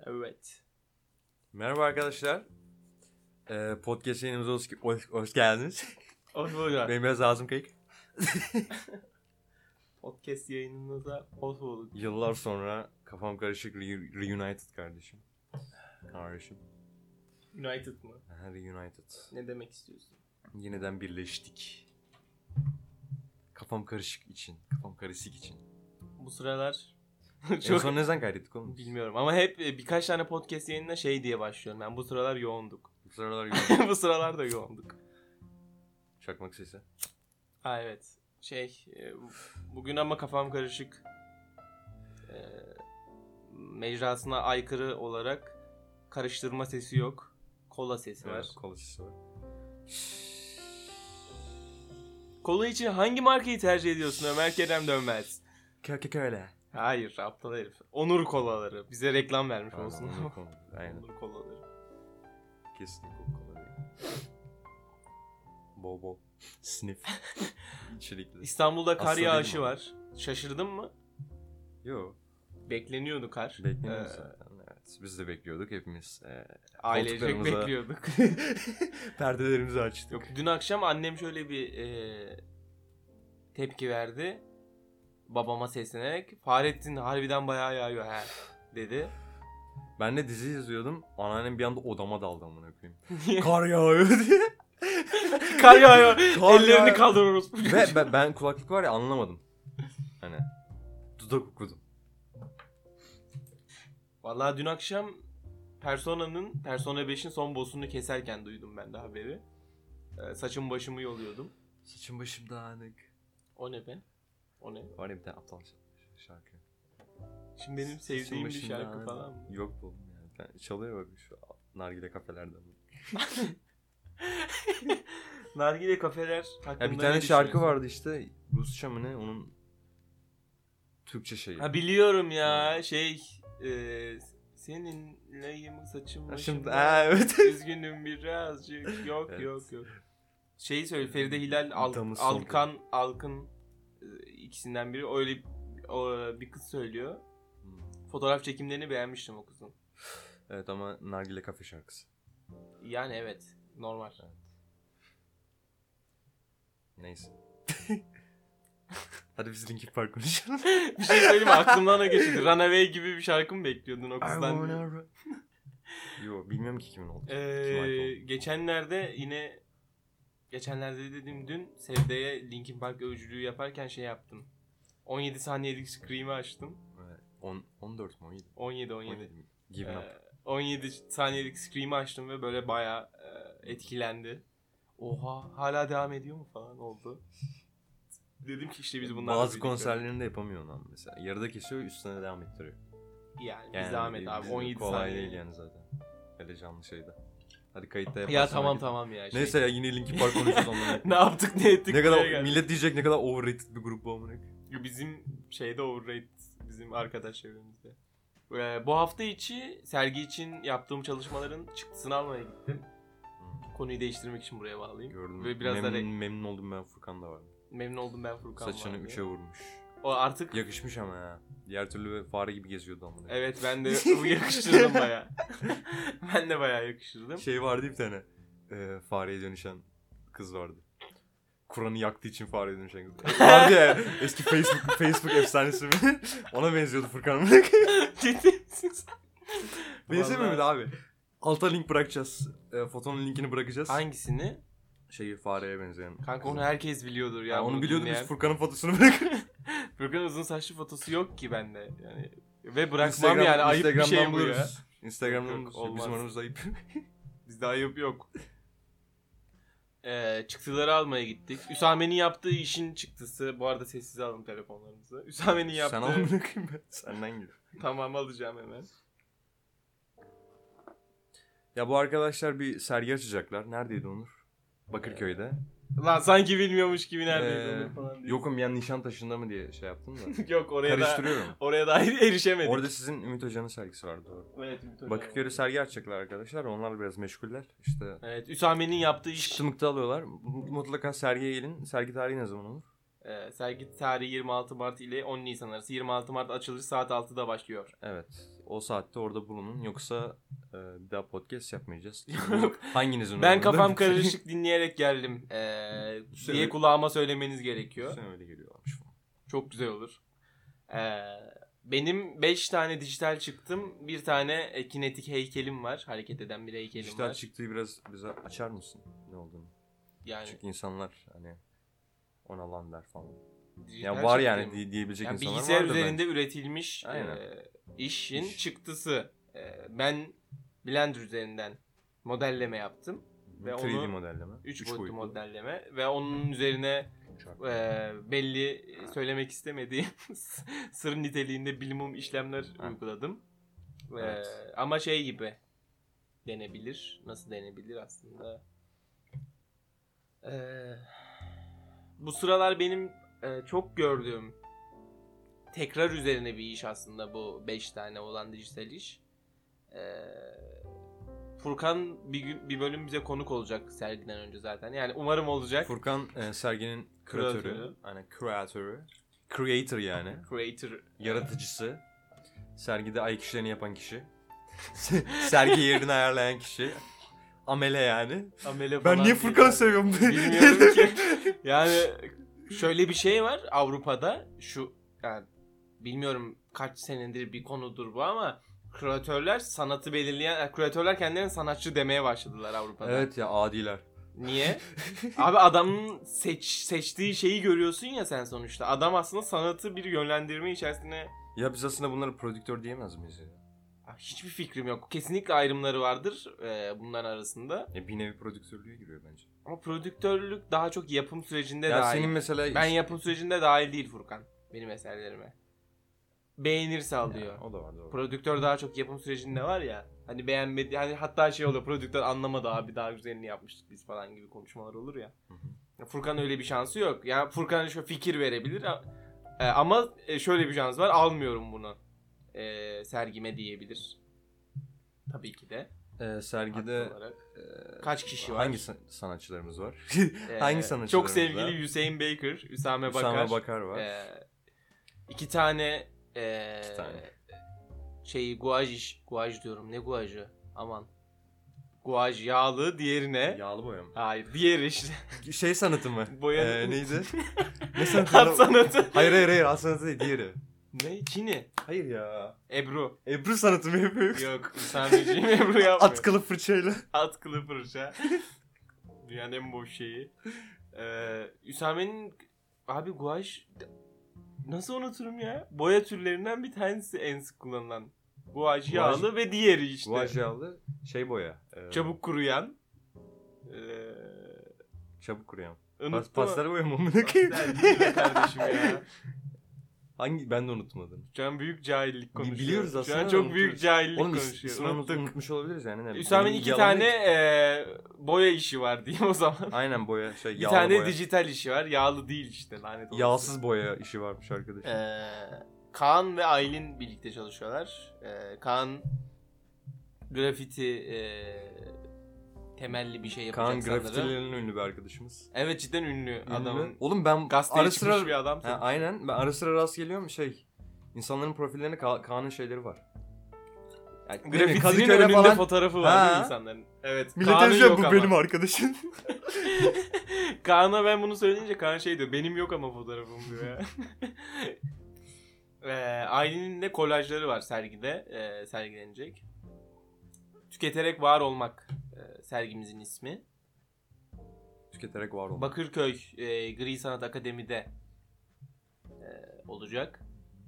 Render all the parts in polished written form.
Evet. Merhaba arkadaşlar. Podcast yayınımıza hoş geldiniz. Hoş bulduk. Benim biraz ağzım kayık. Podcast yayınımıza hoş bulduk. Yıllar sonra kafam karışık reunited kardeşim. United mı? Reunited. Ne demek istiyorsun? Yeniden birleştik. Kafam karışık için. Kafam karışık için. Bu sıralar En son ne zaman kaydettik oğlum? bilmiyorum ama hep birkaç tane podcast yayınına şey diye başlıyorum. Ben bu sıralar yoğunduk. Bu sıralar yoğun. Bu sıralar da yoğunduk. Çakmak sesi. Ha evet. Bugün ama kafam karışık. Mecrasına aykırı olarak karıştırma sesi yok. Kola sesi var. Evet, kola sesi var. Kola için hangi markayı tercih ediyorsun Ömer Kerem Dönmez? Öyle. Hayır, aptal herif. Onur kolaları. Bize reklam vermiş olsun. Aynen. Onur kolaları. Kesinlikle kola değil. Bol bol. Sniff. İçerikli. İstanbul'da kar Hasta yağışı değilim var. Şaşırdın mı? Yo. Bekleniyordu kar. Bekleniyoruz zaten. Evet. Biz de bekliyorduk hepimiz. Ailecek koltuklarımıza bekliyorduk. Perdelerimizi açtık. Yok, dün akşam annem şöyle bir tepki verdi. Babama seslenerek. Fahrettin harbiden bayağı yağıyor he dedi. Ben de dizi izliyordum. Anneannem bir anda odama daldı amına koyayım. Kar yağıyor diye. Kar yağıyor. Kar Ellerini yağıyor. kaldırıyoruz. Ve ben kulaklık var ya anlamadım. Hani dudak okudum. Vallahi dün akşam Persona 5'in son boss'unu keserken duydum ben de haberi. Saçım başımı yoluyordum. Saçım başım dağınık. O ne be? O ne? Var ya bir tane aptal şarkı. Şimdi benim sevdiğim bir şarkı falan mı? Yok oğlum yani. Ben çalıyor bak şu nargile kafelerde. Nargile kafeler hakkında Ya bir ne tane şarkı düşünüyorsun? vardı işte Rusça mı ne onun Türkçe şeyi. Ha biliyorum ya seninleyim saçım Ha, başım. şimdi evet. Üzgünüm birazcık. Yok Evet. yok. Şeyi söyle Feride Hilal Damız son Alkın ikisinden biri öyle bir kız söylüyor. Fotoğraf çekimlerini beğenmiştim o kızın. Evet ama nargile kafe şarkısı. Yani evet normal. Evet. Neyse. Hadi biz Linkin Park konuşalım. Bir şey söyleyeyim mi? Aklımdan o geçti. Runaway gibi bir şarkı mı bekliyordun o kızdan? Yo bilmiyorum ki kimin oldu. Kim ait oldu. Geçenlerde dediğim dün Sevde'ye Linkin Park övücülüğü yaparken şey yaptım. 17 saniyelik Scream'i açtım. Evet. 14 mu 17? 17. Given up. 17 saniyelik Scream'i açtım ve böyle bayağı etkilendi. Oha hala devam ediyor mu falan oldu. Dedim ki işte biz bunlarla Bazı birlikte. konserlerinde yapamıyor lan mesela. Yarıda kesiyor üstüne devam ettiriyor. Yani biz devam et abi 17 kolay saniye. değil yani zaten. Öyle canlı şeyde. Hadi kayıtta yaparsın. Ya tamam ya. Neyse ya yine Linkin Park konuşacağız onunla. Ne yaptık ne ettik. Ne buraya kadar geldik. millet diyecek ne kadar overrated bir grup bu amına. Bizim şeyde overrated bizim arkadaş çevremizde. Bu hafta içi sergi için yaptığım çalışmaların çıktısını almaya gittim. Konuyu değiştirmek için buraya bağlayayım. Gördüm. Ve biraz da memnun oldum ben Furkan da var. memnun oldum ben Furkan Saçını vardı. 3'e vurmuş. O artık Yakışmış ama ya. Diğer türlü fare gibi geziyordu amına. evet ben de bu yakıştırdım baya. Ben de baya yakıştırdım. Şey vardı bir tane. Fareye dönüşen kız vardı. Kur'an'ı yaktığı için fareye dönüşen kız. Vardı ya eski Facebook efsanesi mi? Ona benziyordu Furkan. Ciddi misin sen? Benzemiyor Vallahi- muydu abi? Alta link bırakacağız. Fotonun linkini bırakacağız. Hangisini? Şeyi fareye benzeyen. Kanka onu herkes biliyordur ya. Ya onu bunu biliyordum dinleyen. biz Furkan'ın fotosunu bırakırız. Furkan'ın uzun saçlı fotosu yok ki bende. Yani ve bırakmam yani ayıp bir şey bu ya. Instagram'dan Yok, olmaz. bizim aramızda ayıp. Bizde ayıp yok. Çıktıları almaya gittik. Üsame'nin yaptığı işin çıktısı. Bu arada sessize alın telefonlarınızı. Üsame'nin yaptığı... Sen al bırakayım ben. Senden gir. Tamam alacağım hemen. Ya bu arkadaşlar bir sergi açacaklar. Neredeydi Onur? Bakırköy'de. Lan sanki bilmiyormuş gibi neredeydi olur falan diye. Yokum yani Nişantaşı'nda mı diye şey yaptım da. Yok oraya da Karıştırıyorum. oraya da erişemedik. Orada sizin Ümit Hoca'nın sergisi vardı doğru. Evet, Ümit Hoca Bakırköy'de var. sergi açacaklar arkadaşlar. Onlar biraz meşguller. İşte Evet, Üsame'nin yaptığı iş. çıktı alıyorlar. Mutlaka sergiye gelin. Sergi tarihi ne zaman olur? Sergi tarihi 26 Mart ile 10 Nisan arası. 26 Mart açılış saat 6'da başlıyor. Evet. o saatte orada bulunun. Yoksa bir daha podcast yapmayacağız. Hanginizin Ben umurunda? kafam karışık dinleyerek geldim diye kulağıma söylemeniz gerekiyor. Sen öyle geliyorlarmış falan. Çok güzel olur. Benim 5 tane dijital çıktım. Bir tane kinetik heykelim var. Hareket eden bir heykelim Dijital var. çıktığı biraz bize açar mısın ne olduğunu? Yani Çünkü insanlar hani ona lan der falan. dijital Ya var çıktı yani mı? diyebilecek Yani insanlar bilgisayar vardır üzerinde bence. üretilmiş Aynen. işin İş. çıktısı. Ben Blender üzerinden modelleme yaptım. Ve 3D onu modelleme. 3 boyutlu modelleme ve onun üzerine belli söylemek istemediğim sır niteliğinde bilimum işlemler uyguladım. Evet. Ama şey gibi denebilir. Nasıl denebilir aslında? Bu sıralar benim çok gördüğüm tekrar üzerine bir iş aslında bu 5 tane olan dijital iş. Furkan bir bölüm bize konuk olacak sergiden önce zaten. Yani umarım olacak. Furkan serginin küratörü. Hani kreatörü. Creator yani. Creator. Yaratıcısı. Sergide ayak işlerini yapan kişi. Sergi yerini ayarlayan kişi. Amele yani. Amele Ben falan niye diye. Furkan seviyorum? Bilmiyorum ki. Yani şöyle bir şey var Avrupa'da. Yani bilmiyorum kaç senedir bir konudur bu ama küratörler sanatı belirleyen, küratörler kendilerine sanatçı demeye başladılar Avrupa'da. Evet ya adiler. Niye? Abi adamın seçtiği şeyi görüyorsun ya sen sonuçta. Adam aslında sanatı bir yönlendirme içerisine... Ya biz aslında bunları prodüktör diyemez miyiz ya? Hiçbir fikrim yok. Kesinlikle ayrımları vardır bunların arasında. Bir nevi prodüktörlüğe giriyor bence. Ama prodüktörlük daha çok yapım sürecinde Ya dahil. senin mesela... Ben yapım sürecinde dahil değil Furkan. Benim eserlerime. Beğenirse alıyor. O da var doğru. Prodüktör daha çok yapım sürecinde var ya. Hani beğenmedi. Hani hatta şey oluyor. Prodüktör anlamadı abi daha güzelini yapmıştık biz falan gibi konuşmalar olur ya. Furkan öyle bir şansı yok. Ya Furkan şu fikir verebilir. Ama şöyle bir şans var. Almıyorum bunu. Sergime diyebilir. Tabii ki de. Sergide kaç kişi var? Hangi sanatçılarımız var? Hangi sanatçılarımız çok var? sevgili Hüseyin Baker, Üsame Bakar var. 2 tane İki tane. guaj diyorum. Ne guajı? Aman. Guaj yağlı, diğerine. Yağlı boya mı? Hayır, diğeri işte. Şey sanatı mı? Neydi? Ne sanatı? Hat sanatı. Hayır, hat sanatı değil, diğeri. Ne? Çini. Hayır ya. Ebru sanatı mı yapıyor? Yok, Üsame'ciğim Ebru yapmıyor. Atkılı fırçayla. Atkılı fırça. Dünyanın en boş şeyi. Üsame'nin abi guaj nasıl unuturum ya? Boya türlerinden bir tanesi en sık kullanılan. Guaj yağlı ve diğeri işte. Guaj yağlı boya. Çabuk kuruyan. Çabuk kuruyan. Pastel boya mı? Pastel kardeşim ya. Ben de unutmadım. Şu an büyük cahillik konuşuyor. Biliyoruz aslında. Şu an çok büyük cahillik konuşuyor. Unutmuş olabiliriz yani. Üsame'nin 2 tane boya işi var diyeyim o zaman. Aynen boya. Bir yağlı tane boya. dijital işi var. Yağlı değil işte lanet olsun. Yağsız boya işi varmış arkadaş. Kaan ve Aylin birlikte çalışıyorlar. Kaan grafiti temelli bir şey yapacak Kaan sanırım. grafitilerinin ünlü bir arkadaşımız. Evet cidden ünlü adamın. Oğlum ben gazeteye ara çıkmış sıra bir adam. aynen ben ara sıra rast geliyorum insanların profillerinde Kaan'ın şeyleri var. Yani grafitinin önünde falan fotoğrafı var değil mi insanların? Evet. Millet yazıyor bu benim arkadaşım. Kaan'a ben bunu söyleyince Kaan şey diyor. Benim yok ama fotoğrafım diyor ya. Aylin'in de kolajları var sergide. Sergilenecek. Tüketerek var olmak sergimizin ismi. Tüketerek var olmak. Bakırköy Gri Sanat Akademi'de olacak.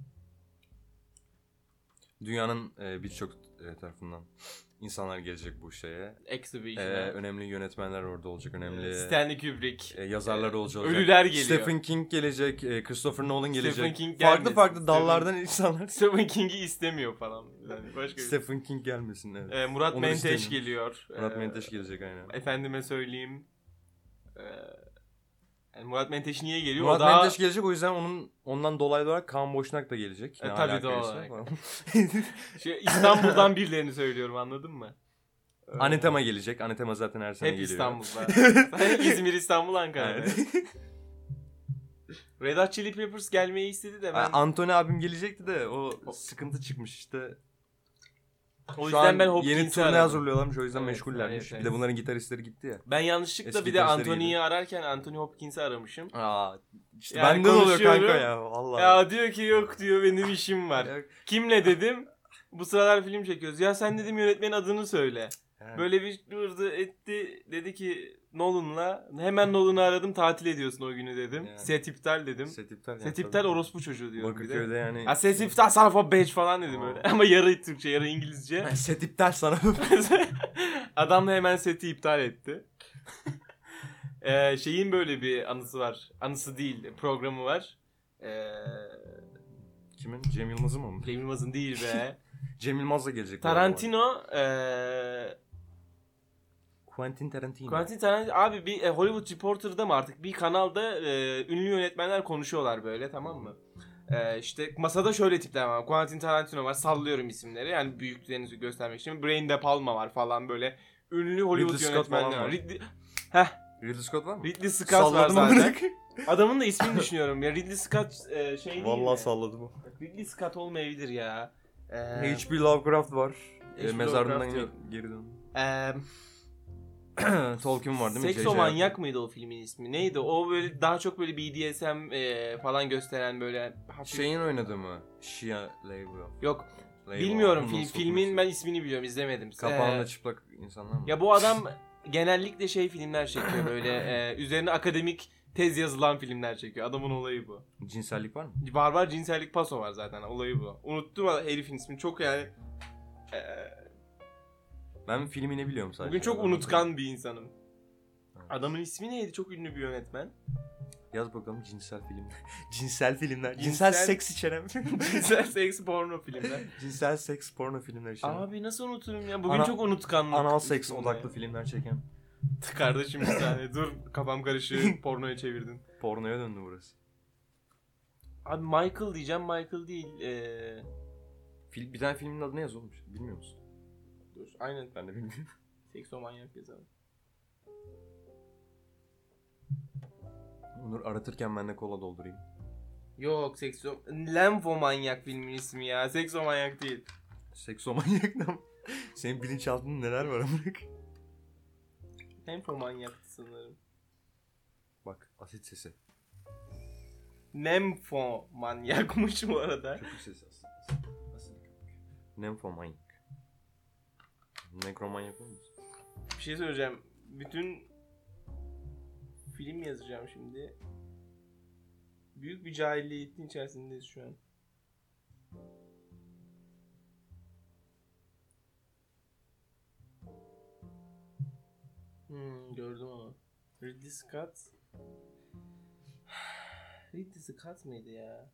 Dünyanın birçok tarafından insanlar gelecek bu şeye. Exhibition'a. Önemli yönetmenler orada olacak. Önemli Stanley Kubrick. yazarlar olacak. Ölüler geliyor. Stephen King gelecek. Christopher Nolan gelecek. Stephen King farklı dallardan insanlar. Stephen King'i istemiyor falan. Yani başka Stephen King gelmesin. Evet. Murat Menteş geliyor. Murat Menteş gelecek aynen. Efendime söyleyeyim. Yani Murat Menteş niye geliyor? Murat Menteş gelecek, o yüzden ondan dolayı olarak Kaan Boşnak da gelecek. Tabii doğal olarak. İstanbul'dan birilerini söylüyorum, anladın mı? Anetema gelecek. Anetema zaten her sene hep geliyor. İstanbul'da. İzmir, İstanbul, Ankara. Red Hot Chili Peppers gelmeyi istedi de ben... Anthony abim gelecekti de o sıkıntı çıkmış işte. O Şu yüzden an ben yeni Hopkins'i turne aradım. hazırlıyorlarmış, o yüzden Evet, meşgullermiş. evet, evet. Bir de bunların gitaristleri gitti ya. Ben yanlışlıkla Eski bir de gitaristleri Anthony'yi gibi. ararken Anthony Hopkins'i aramışım. Aa, işte Yani benden oluyor kanka konuşuyorum. ya vallahi. Ya diyor ki yok diyor benim işim var. Ya, Kimle dedim. Bu sıralar film çekiyoruz. Ya sen dedim yönetmenin adını söyle. yani. Böyle bir vurdu etti. Dedi ki Nolan'la. Hemen Nolan'ı aradım, tatil ediyorsun o günü dedim. Yani. Set iptal dedim. Set iptal. Set iptal orospu çocuğu diyorum bir de. Bakırköy'de yani. Ha set iptal son of a bitch falan dedim Aa. öyle. Ama yarı Türkçe yarı İngilizce. Set iptal sana. Adam da hemen seti iptal etti. Şeyin böyle bir anısı var. Anısı değil, programı var. Kimin? Cem Yılmaz'ın mı? Cem Yılmaz'ın değil be. Cem Yılmaz da gelecek. Tarantino Quentin Tarantino. Quentin Tarantino abi bir Hollywood Reporter'da mı artık bir kanalda ünlü yönetmenler konuşuyorlar böyle, tamam mı? İşte masada şöyle tipler var. Quentin Tarantino var, sallıyorum isimleri yani büyüklerinizi göstermek için. Brian De Palma var falan, böyle ünlü Hollywood Ridley Scott yönetmenler falan var. var. Ridley Scott var mı? Ridley Scott var Salladım zaten. amına. Adamın da ismini düşünüyorum ya. Ridley Scott şey değil Vallahi mi? salladım o. Ridley Scott olmayabilir ya. H.P. Lovecraft var. H.P. Mezarından Lovecraft yok. geri dön. Eee Tolkien var değil mi? Seksomanyak mıydı o filmin ismi? Neydi? O böyle daha çok böyle BDSM falan gösteren böyle hafif... Şeyin oynadı mı? Shia LaBeouf. Yok. LaBeouf. Bilmiyorum Nasıl filmin okunuyor? ben ismini biliyorum, izlemedim. Kapağında çıplak insanlar mı? Ya bu adam genellikle şey filmler çekiyor böyle üzerine akademik tez yazılan filmler çekiyor. Adamın olayı bu. Cinsellik var mı? Barbar cinsellik paso var zaten, olayı bu. Unuttum herifin ismini çok yani. Ben filmini biliyorum sadece. Bugün çok Adamın unutkan bir insanım. Evet. Adamın ismi neydi? Çok ünlü bir yönetmen. Yaz bakalım cinsel filmler. Cinsel filmler. Cinsel- Cinsel seks içeren. Cinsel seks porno filmler. Cinsel seks porno filmler içeren. Abi nasıl unuturum ya? Bugün Ana- çok unutkanlık. Anal seks üstünde. odaklı filmler çeken. Kardeşim bir saniye dur, kafam karışıyor, pornoya çevirdin. Pornoya döndü burası. Abi Michael diyeceğim, Michael değil. Bir tane filmin adı ne yazıyor oğlum? Bilmiyor musun? Dur aynen, Ben de bilmiyorum. seksomanyak yazalım. Onur aratırken ben de kola doldurayım. Yok Lenfomanyak filmin ismi ya, seksomanyak değil. Seksomanyaktan. Senin bilinçaltında neler var amına? Lenfomanyaktı sanırım. Bak asit sesi. Nemfomanyakmış bu arada. Köpük sesi aslında. Asit köpük. Nemfomanyak. Nekromanyak olmuş. Bir şey söyleyeceğim. Bütün film yazacağım şimdi. Büyük bir cahilliğin içerisindeyiz şu an. Gördüm onu. Ridley Scott. Ridley Scott mıydı ya?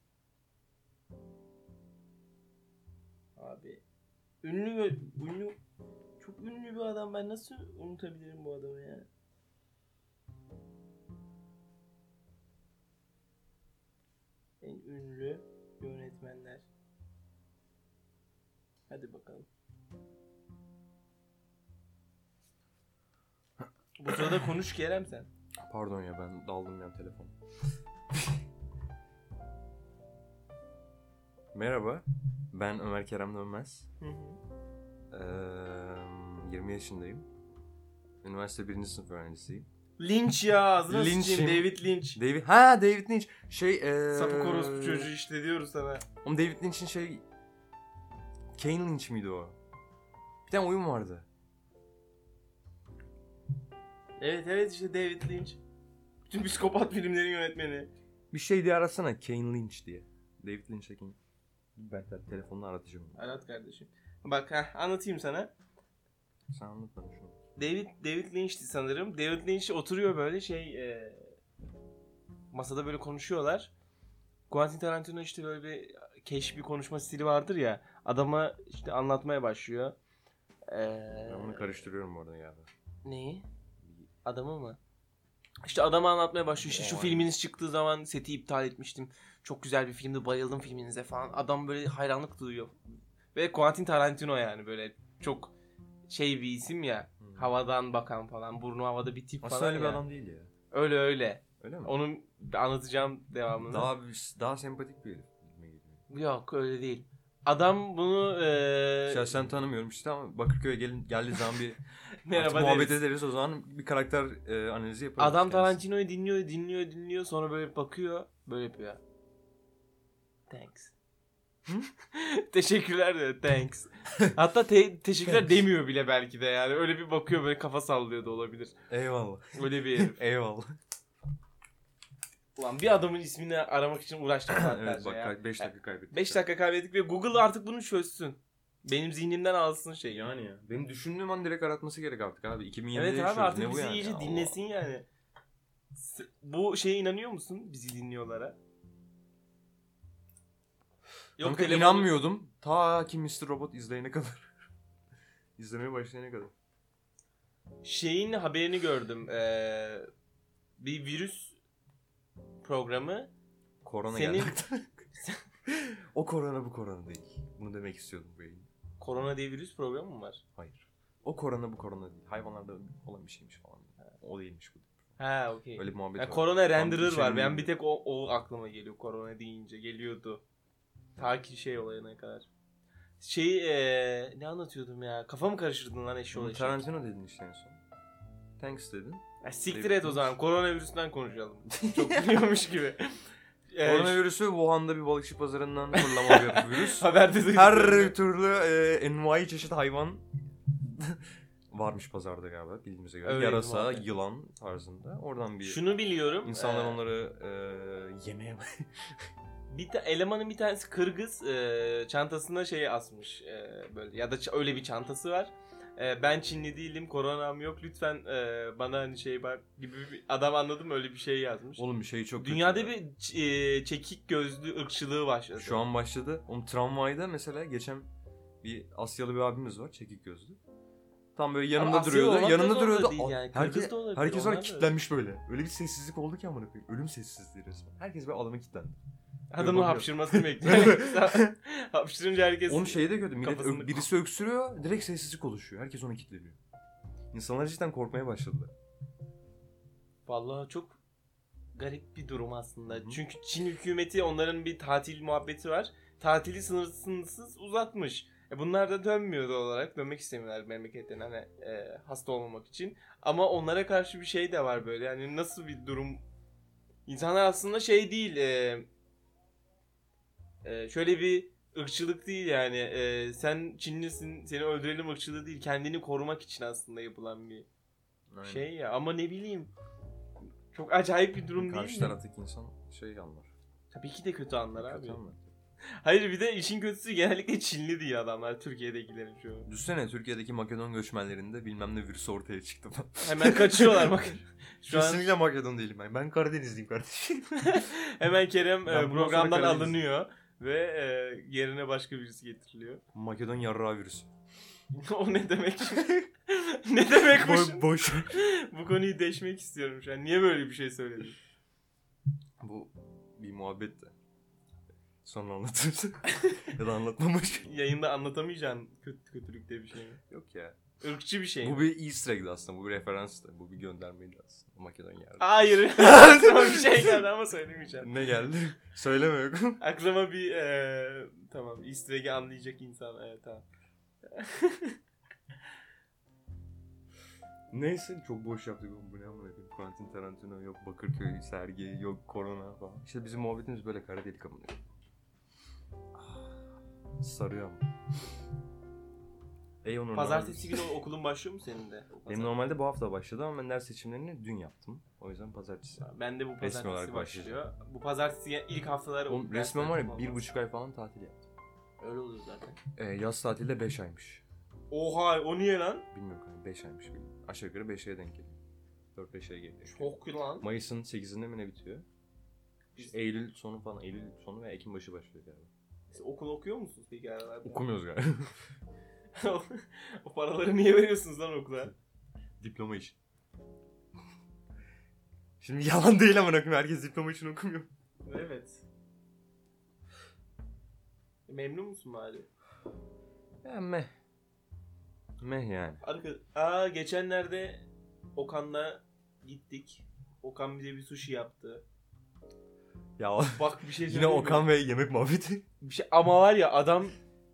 Abi. Ünlü çok ünlü bir adam. Ben nasıl unutabilirim bu adamı ya? En ünlü yönetmenler. Hadi bakalım. Bu sırada konuş Kerem sen. Pardon ya ben daldım ya telefon. Merhaba. Ben Ömer Kerem Dönmez. 20 yaşındayım. Üniversite 1. sınıf öğrencisiyim. Lynch ya, ağzına Lynch'im. sıçayım, David Lynch. David Lynch. Sapık orospu çocuğu işte diyoruz sana. Oğlum David Lynch'in Kane Lynch miydi o? Bir tane oyun vardı. Evet işte David Lynch. Bütün psikopat filmlerin yönetmeni. Bir şey diye arasana Kane Lynch diye. David Lynch'e Kane. Ben telefonla aratacağım. Arat kardeşim. Bak anlatayım sana. Sen anlat bana şunu. David Lynch'ti sanırım. David Lynch oturuyor böyle masada böyle konuşuyorlar. Quentin Tarantino işte böyle bir keşfi konuşma stili vardır ya. Adama işte anlatmaya başlıyor. Ben bunu karıştırıyorum bu arada ya. Neyi? Adamı mı? İşte adama anlatmaya başlıyor. İşte şu filminiz çıktığı zaman seti iptal etmiştim. Çok güzel bir filmdi. Bayıldım filminize falan. Adam böyle hayranlık duyuyor. Ve Quentin Tarantino yani böyle çok bir isim ya. Havadan bakan falan. Burnu havada bir tip Aslında falan öyle ya. bir adam değil ya. Öyle. Öyle mi? Onun anlatacağım devamını. Daha sempatik bir herif gibime geliyor. Yok öyle değil. Adam bunu Şahsen tanımıyorum işte ama Bakırköy'e geldiği zaman bir merhaba muhabbet deriz. ederiz, o zaman bir karakter analizi yaparız. Adam kendisi. Tarantino'yu dinliyor sonra böyle bakıyor böyle yapıyor. Thanks. Teşekkürler de thanks. Hatta teşekkürler demiyor bile belki de yani. Öyle bir bakıyor böyle kafa sallıyor da olabilir. Eyvallah. Öyle bir herif. Eyvallah. Ulan bir adamın ismini aramak için uğraştık saatlerce Evet bak ya. 5 dakika kaybettik. 5 dakika kaybettik ve Google artık bunu çözsün. Benim zihnimden alsın şey. Yani ya. Benim düşündüğüm an direkt aratması gerek artık abi. 2020'de Evet abi yaşıyoruz. artık Ne bu bizi yani? iyice Allah. dinlesin yani. Bu şeye inanıyor musun? Bizi dinliyorlara. Kanka telefonu- inanmıyordum. Ta ki Mr. Robot izleyene kadar. İzlemeye başlayana kadar. Şeyin haberini gördüm. Bir virüs programı Korona senin geldi. O korona bu korona değil. Bunu demek istiyordum bu yayın. korona diye virüs programı mı var? Hayır. O korona bu korona değil. Hayvanlarda olan bir şeymiş falan. O değilmiş bu. Ha okey. Öyle bir muhabbet Yani var. korona renderer Tam var. şey Ben değil. bir tek o aklıma geliyor. Korona deyince geliyordu. Ta ki şey olayına kadar. Ne anlatıyordum ya? Kafamı karıştırdın lan eşşoğlu eşek. Tarantino dedin işte en son. Thanks dedin. Ya siktir et o zaman. Koronavirüsünden konuşalım. Çok biliyormuş gibi. Koronavirüsü Wuhan'da bir balıkçı pazarından fırlama bir virüs. Haberde duydum. Her türlü envai çeşit hayvan varmış pazarda galiba bildiğimize göre. Öyle Yarasa, muhabbet. yılan tarzında. Oradan bir Şunu biliyorum. insanlar onları yemeye Elemanın bir tanesi Kırgız çantasına şey asmış böyle ya da öyle bir çantası var. Ben Çinli değilim, koronam yok. Lütfen bana hani şey bak gibi bir adam anladım öyle bir şey yazmış. Oğlum bir şey çok Dünyada kötü ya. bir çekik gözlü ırkçılığı başladı. Şu an başladı. Oğlum tramvayda mesela geçen bir Asyalı bir abimiz var, çekik gözlü. Tam böyle yanımda Ama Asyalı duruyordu. olmak da Yanımda zorunda duruyordu. değil yani. Herkes Kırgız da olabilir, herkes var onlar da kilitlenmiş böyle. Öyle bir sessizlik oldu ki amına koyayım. Ölüm sessizliği resmen. Herkes böyle adama kilitlendi. Adamın Bakıyor. hapşırmasını bekliyor. Hapşırınca herkes... Onun şeyi de kötü. Millet kafasını- birisi öksürüyor, direkt sessizlik oluşuyor. Herkes ona kilitleniyor. İnsanlar cidden korkmaya başladılar. Vallahi çok garip bir durum aslında. Hı. Çünkü Çin hükümeti onların bir tatil muhabbeti var. Tatili sınırsız uzatmış. Bunlar da dönmüyor doğal olarak. Dönmek istemiyorlar memleketlerine hani hasta olmamak için. Ama onlara karşı bir şey de var böyle. Yani nasıl bir durum? İnsanlar aslında şey değil. Şöyle bir ırkçılık değil yani. Sen Çinlisin, seni öldürelim ırkçılığı değil. Kendini korumak için aslında yapılan bir Aynen. şey ya. Ama ne bileyim. Çok acayip bir durum Karşı değil mi? taraftaki insan şey anlar. Tabii ki de kötü anlar abi. Kötü anlar. Hayır bir de işin kötüsü genellikle Çinli değil adamlar. Türkiye'dekilerin şu. Düşünsene Türkiye'deki Makedon göçmenlerinde bilmem ne virüsü ortaya çıktı falan. Hemen kaçıyorlar bak. Şu an Kesinlikle Makedon değilim ben. Ben Karadenizliyim kardeşim. hemen Kerem Ben bundan programdan sonra Karadeniz- alınıyor ve yerine başka birisi getiriliyor. Makedon yarrağı virüsü. O ne demek? Ne demek bu? Boş. Bu konuyu deşmek istiyorum şu an. Niye böyle bir şey söyledin? Bu bir muhabbet de. Sonra anlatırsın. Ya da anlatmamış. Yayında anlatamayacağın kötülükte bir şey mi? Yok ya. Irkçı bir şey mi? Bu bir easter egg'di aslında. Bu bir referanstı. Bu bir göndermeydi aslında. Makedon yarrağı. Hayır. Aklıma bir şey geldi ama söylemeyeceğim. Ne geldi? Söyleme yok. Aklıma bir tamam easter egg'i anlayacak insan. Evet tamam. Neyse çok boş yaptık. Bu ne amına koyayım. Quentin Tarantino yok, Bakırköy sergi yok, korona falan. İşte bizim muhabbetimiz böyle kara delik amına koyayım. Sarıyor ama. Onur Pazartesi günü okulun başlıyor mu senin de? Benim normalde bu hafta başladı ama ben ders seçimlerini dün yaptım. O yüzden pazartesi. Ben de bu Resmi pazartesi olarak başlıyor. Bu pazartesi ilk haftaları... Oğlum, resmen var ya 1,5 ay falan tatil yaptım. Öyle oluyor zaten. Yaz tatilde 5 aymış. Oha o niye lan? Bilmiyorum kanka 5 aymış. Aşağı yukarı 5 aya denk geliyor. 4-5 aya geliyor. Çok lan. Mayıs'ın 8'inde mi ne bitiyor? İşte Eylül sonu falan. Eylül sonu veya Ekim başı başlıyor galiba. Siz okul okuyor musunuz peki aralarda? Okumuyoruz galiba. O paraları niye veriyorsunuz lan okula? Diploma için. Şimdi yalan değil ama herkes diploma için okumuyor. Evet. Memnun musun bari? Ya meh. Meh yani. Geçenlerde Okan'la gittik. Okan bize bir sushi yaptı. Ya Bak bir şey yine söyleyeyim mi? Okan ve yemek muhabbeti. Bir şey ama var ya adam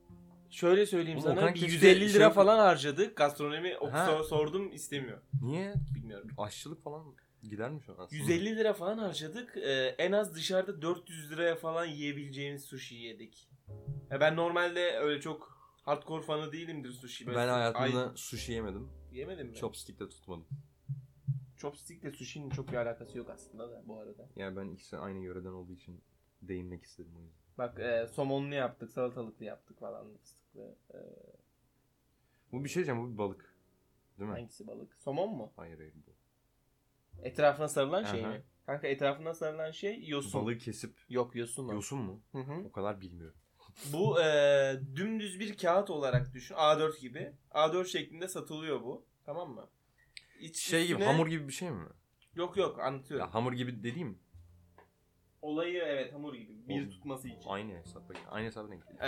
Şöyle söyleyeyim Oğlum, sana, Okan bir Keşke 150 lira şey- falan harcadık. Gastronomi Ha. sordum, istemiyor. Niye? Bilmiyorum. Aşçılık falan gider mi şu an aslında? 150 lira falan harcadık. En az dışarıda 400 liraya falan yiyebileceğimiz sushi yedik. Ya ben normalde öyle çok hardcore fanı değilimdir sushi. Ben hayatımda sushi yemedim. Yemedim mi? Chopstick de tutmadım. Chopstick'le sushi'nin çok bir alakası yok aslında da bu arada. Yani ben ikisi aynı yöreden olduğu için değinmek istedim o yüzden. Bak somonlu yaptık, salatalıklı yaptık falan, fıstıklı. Bu bir şey diyeceğim, bu bir balık. Değil mi? Hangisi balık? Somon mu? Hayır bu. Etrafına sarılan şey Aha. mi? Kanka etrafına sarılan şey yosun. Balığı kesip Yok, yosun o. yosun mu? Hı hı. O kadar bilmiyorum. Bu dümdüz bir kağıt olarak düşün. A4 gibi. A4 şeklinde satılıyor bu. Tamam mı? Şey gibi, üstüne- hamur gibi bir şey mi? Yok anlatıyorum. Ya hamur gibi dediğim Olayı evet hamur gibi. Bir Oğlum, tutması için. aynı hesap. Aynı hesaba denk geliyor.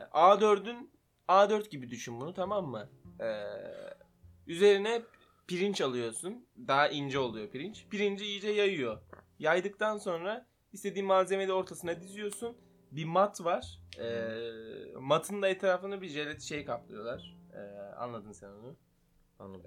A4 gibi düşün bunu, tamam mı? Üzerine pirinç alıyorsun. Daha ince oluyor pirinç. Pirinci iyice yayıyor. Yaydıktan sonra istediğin malzemeyi de ortasına diziyorsun. Bir mat var. Matın da etrafını bir jelat şey kaplıyorlar. Anladın sen onu. Anladım.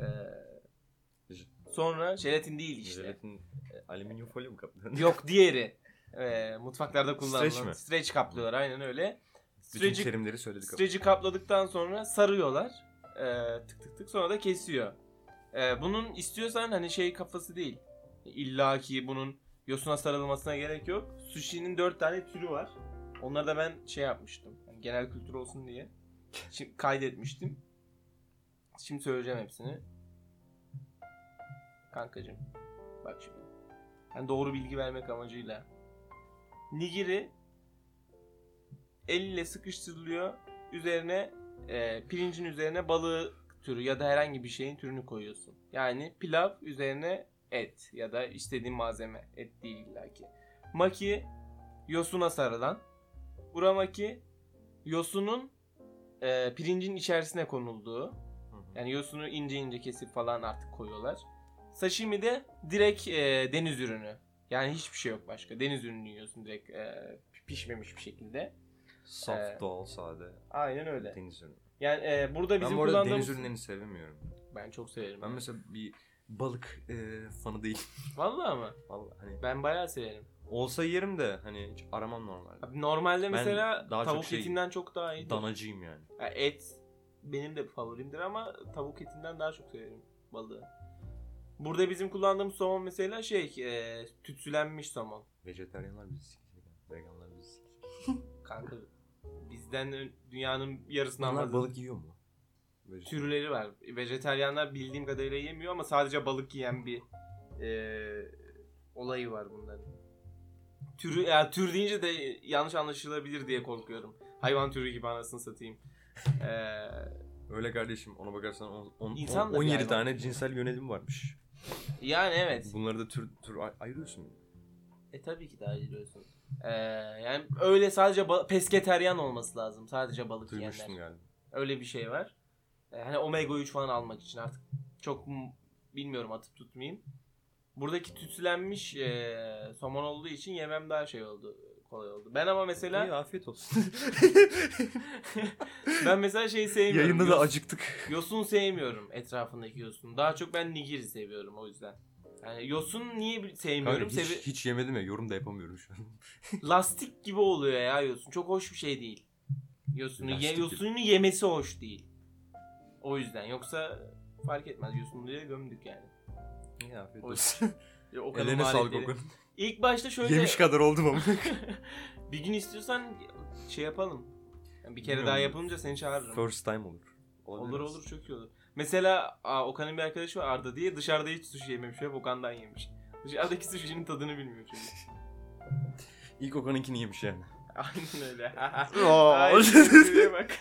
Sonra jelatin değil işte. Jelatin alüminyum folyo mu kaplıyor? Yok, diğeri. Mutfaklarda kullanılan. Streç mi? Streç kaplıyorlar, aynen öyle. Bütün terimleri söyledik. Streci kapladıktan sonra sarıyorlar. Tık tık tık, sonra da kesiyor. Bunun istiyorsan hani şey kafası değil. İlla ki bunun yosuna sarılmasına gerek yok. Sushi'nin 4 tane türü var. Onları da ben şey yapmıştım. Yani genel kültür olsun diye. Şimdi kaydetmiştim. Şimdi söyleyeceğim hepsini. Kankacığım. Bak şimdi. Yani doğru bilgi vermek amacıyla. Nigiri elle sıkıştırılıyor. Üzerine pirincin üzerine balığı türü ya da herhangi bir şeyin türünü koyuyorsun. Yani pilav üzerine et ya da istediğin malzeme. Et değil illaki. Maki yosuna sarılan. Uramaki yosunun pirincin içerisine konulduğu. Yani yosunu ince ince kesip falan artık koyuyorlar. Sashimi de direkt deniz ürünü. Yani hiçbir şey yok başka. Deniz ürünü yiyorsun direkt pişmemiş bir şekilde. Saf, doğal, sade. Aynen öyle. Deniz ürünü. Yani burada bizim Ben bu arada kullandığımız... deniz ürünlerini sevmiyorum. Ben çok severim. Ben mesela bir balık fanı değil. Vallahi mı? Vallahi hani Ben bayağı severim. olsa yerim de hani hiç aramam normalde. Abi normalde mesela daha çok tavuk etinden çok daha iyi. Danacıyım yani. Yani et benim de favorimdir ama tavuk etinden daha çok severim balığı. Burada bizim kullandığımız somon mesela tütsülenmiş somon. Vejetaryenler bizi sikecek. Veganlar bizi sikecek. Kanka bizden dünyanın yarısından Onlar fazla balık yiyor mu? türleri var. Vejetaryenler bildiğim kadarıyla yemiyor ama sadece balık yiyen bir olayı var bunların. Türü, ya tür deyince de yanlış anlaşılabilir diye korkuyorum. Hayvan türü gibi anasını satayım. Öyle kardeşim, ona bakarsan İnsan da bir 17 hayvan. tane cinsel yönelim varmış. Yani evet. Bunları da tür ayırıyorsun. Tabii ki de ayırıyorsun. Yani öyle sadece pesketeryan olması lazım. Sadece balık Duymuştum yiyenler. galiba. Öyle bir şey var. Hani omega 3 falan almak için artık çok bilmiyorum, atıp tutmayayım. Buradaki tütsülenmiş somon olduğu için yemem daha kolay oldu. Ben ama mesela İyi, afiyet olsun. ben mesela sevmiyorum. Yayında da acıktık. Yosun sevmiyorum, etrafındaki yosun. Daha çok ben nigiri seviyorum o yüzden. Yani yosun niye sevmiyorum? Kanka hiç yemedim ya, yorum da yapamıyorum şu an. Lastik gibi oluyor ya yosun. Çok hoş bir şey değil. Yosunu yemesi hoş değil. O yüzden. Yoksa fark etmez. Yosunu diye gömdük yani. İyi, afiyet O olsun. O kadar Eline sağlık maliyetleri. Okan. İlk başta şöyle... Yemiş kadar oldum ama. Bir gün istiyorsan yapalım. Yani bir kere Bilmiyorum. daha yapılınca seni çağırırım. First time olur. Olabilir Olur çok iyi olur. Mesela Okan'ın bir arkadaşı var, Arda diye, dışarıda hiç sushi yememiş. Hep Okan'dan yemiş. Dışarıdaki sushi'nin tadını bilmiyor çünkü. İlk Okan'ınkini yemiş yani. Aynen öyle. Ay, şuraya bak.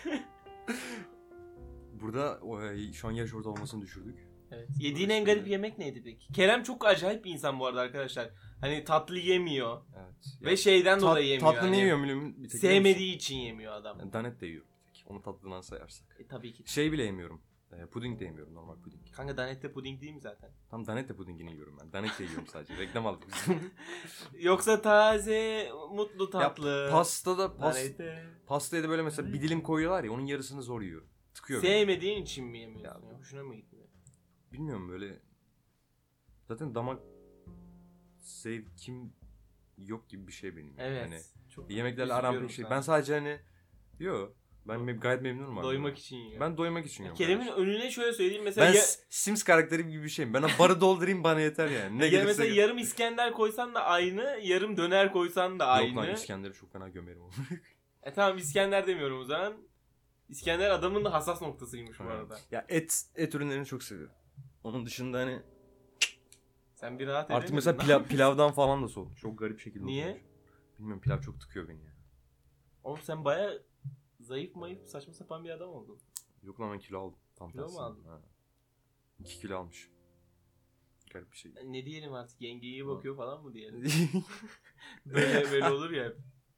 Burada şu an yaş ortalamasını düşürdük. Evet. Yediğin en garip yemek neydi peki? Kerem çok acayip bir insan bu arada arkadaşlar. Hani tatlı yemiyor. Evet. Ve şeyden dolayı yemiyor. Tatlı hani, yemiyor biliyor musun? sevmediği için yemiyor adam. Yani Danet de yiyor bir tek. Onu tatlından sayarsak. Tabii ki. Şey bile yemiyorum. Puding de yemiyorum, normal puding. Kanka Danette puding değil mi zaten? Tam Danette pudingini yiyorum ben. Danette yiyorum sadece. Reklam aldık biz. Yoksa taze, mutlu tatlı. Pastaya da böyle mesela bir dilim koyuyorlar ya, onun yarısını zor yiyorum. Tıkıyor beni. Sevmediğin için mi yemiyorsun? Ya, hoşuna mı gitmiyor? Bilmiyorum böyle. Zaten damak zevkim yok gibi bir şey benim. Evet. Yani çok yemeklerle aram bir şey. Ben sadece hani ben gayet memnunum. Doymak için yiyorum. Ben doymak için yiyorum. Kerem'in önüne şöyle söyleyeyim mesela. Ben Sims karakteri gibi bir şeyim. Ben o barı doldurayım, bana yeter yani. Ne gelirse mesela yarım İskender koysan da aynı, yarım döner koysan da aynı. Yok lan, İskender'i çok fena gömerim onu. Tamam, İskender demiyorum o zaman. İskender adamın da hassas noktasıymış bu arada. Ya et ürünlerini çok seviyorum. Onun dışında hani sen bir rahat artık mesela pilavdan falan da soğudum. Çok garip şekilde. Niye? Bilmiyorum, pilav çok tıkıyor beni ya. Oğlum sen baya zayıf saçma sapan bir adam oldun. Yok lan, ben kilo aldım. Tam Kilo mu aldın? 2 kilo almış. Garip bir şey. Ne diyelim artık, yenge iyi bakıyor falan mı diyelim? böyle olur ya.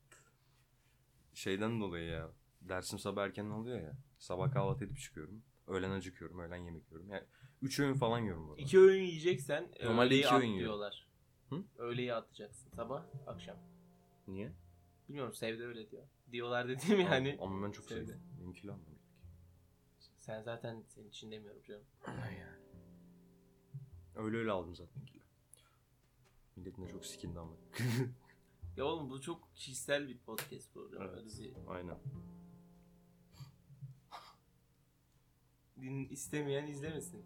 Şeyden dolayı ya. Dersim sabah erken oluyor ya. Sabah kahvaltı edip çıkıyorum. Öğlen acıkıyorum, öğlen yemek yiyorum. Yani 3 öğün falan yiyorum bu arada. 2 öğün yiyeceksen normalde öğleyi 2 at öğün diyorlar. Hı? Öğleyi atacaksın. Sabah, akşam. Niye? Bilmiyorum, Sevde öyle diyor. Diyorlar dediğim yani. Ama ben çok Sevde. sevdim. Benim kilo almam gerekiyor. Sen zaten, senin için demiyorum canım. Yani. Öyle aldım zaten kilo. Milletin de çok sikindi ama. Ya oğlum, bu çok kişisel bir podcast programı. Evet, aynen. İstemeyen izlemesin.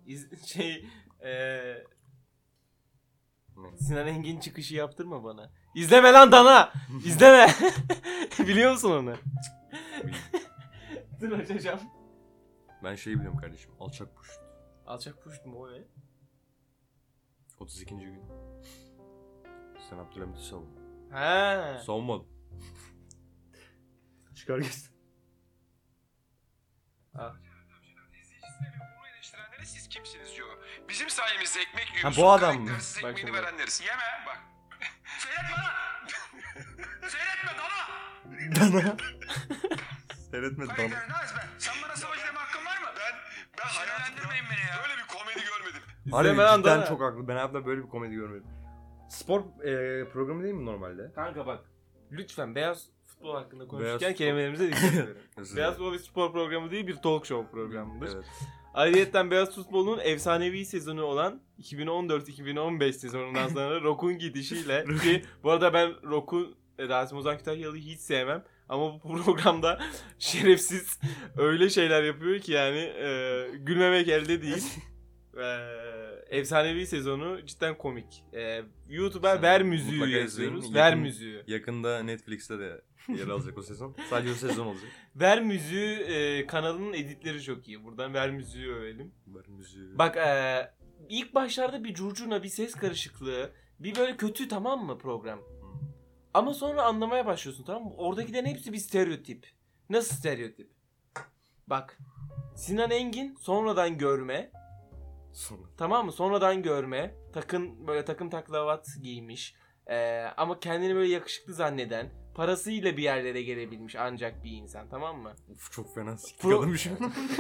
Sinan Engin çıkışı yaptırma bana. İzleme lan Dana! İzleme! Biliyor musun onu? Dur açacağım. Ben biliyorum kardeşim. Alçak puşt. Alçak puşt mu o ne? 32. gün. Sen Abdülhamit'i savun. He. Savunmadım. Çıkar gitsin. Siz kimsiniz diyor. Bizim sayemizde ekmek yiyorsun. Ha, bu adam mı? Siz ekmeğini verenleriz. Yeme bak. Seyretme lan. Seyretme dana. Dana. Seyretme Hayır, dana. sen bana savaş deme hakkın var mı? Ben hayatımda beni ya. Böyle bir komedi görmedim. İzleme lan Cidden Dana. çok haklı. Ben hayatımda böyle bir komedi görmedim. Spor programı değil mi normalde? Kanka bak. Lütfen beyaz futbol hakkında konuşurken Beyaz kelimelerimize dikkat edelim. Özür Beyaz dilerim. futbol bir spor programı değil, bir talk show programıdır. Evet. Ayrıyeten Beyaz Futbol'un efsanevi sezonu olan 2014-2015 sezonundan sonra Rock'un gidişiyle ki bu arada ben Rock'u, Rasim Ozan Kütahyalı'yı hiç sevmem ama bu programda şerefsiz öyle şeyler yapıyor ki yani gülmemek elde değil. Efsanevi sezonu cidden komik. YouTube'a Ver Müziği mutlaka yazıyoruz. izleyin. Ver Müziği. Yakında Netflix'te de yer alacak o sezon. Sadece o sezon olacak. Ver Müziği kanalının editleri çok iyi. Buradan Ver Müziği övelim. Ver müziği. Bak ilk başlarda bir curcuna, bir ses karışıklığı, bir böyle kötü, tamam mı program? Ama sonra anlamaya başlıyorsun, tamam mı? Oradakilerin hepsi bir stereotip. Nasıl stereotip? Bak, Sinan Engin sonradan görme. Sonra. Tamam mı? Sonradan görme. Böyle takım taklavat giymiş. Ama kendini böyle yakışıklı zanneden, parasıyla bir yerlere gelebilmiş ancak bir insan, tamam mı? Uf, çok fena siktirmişim.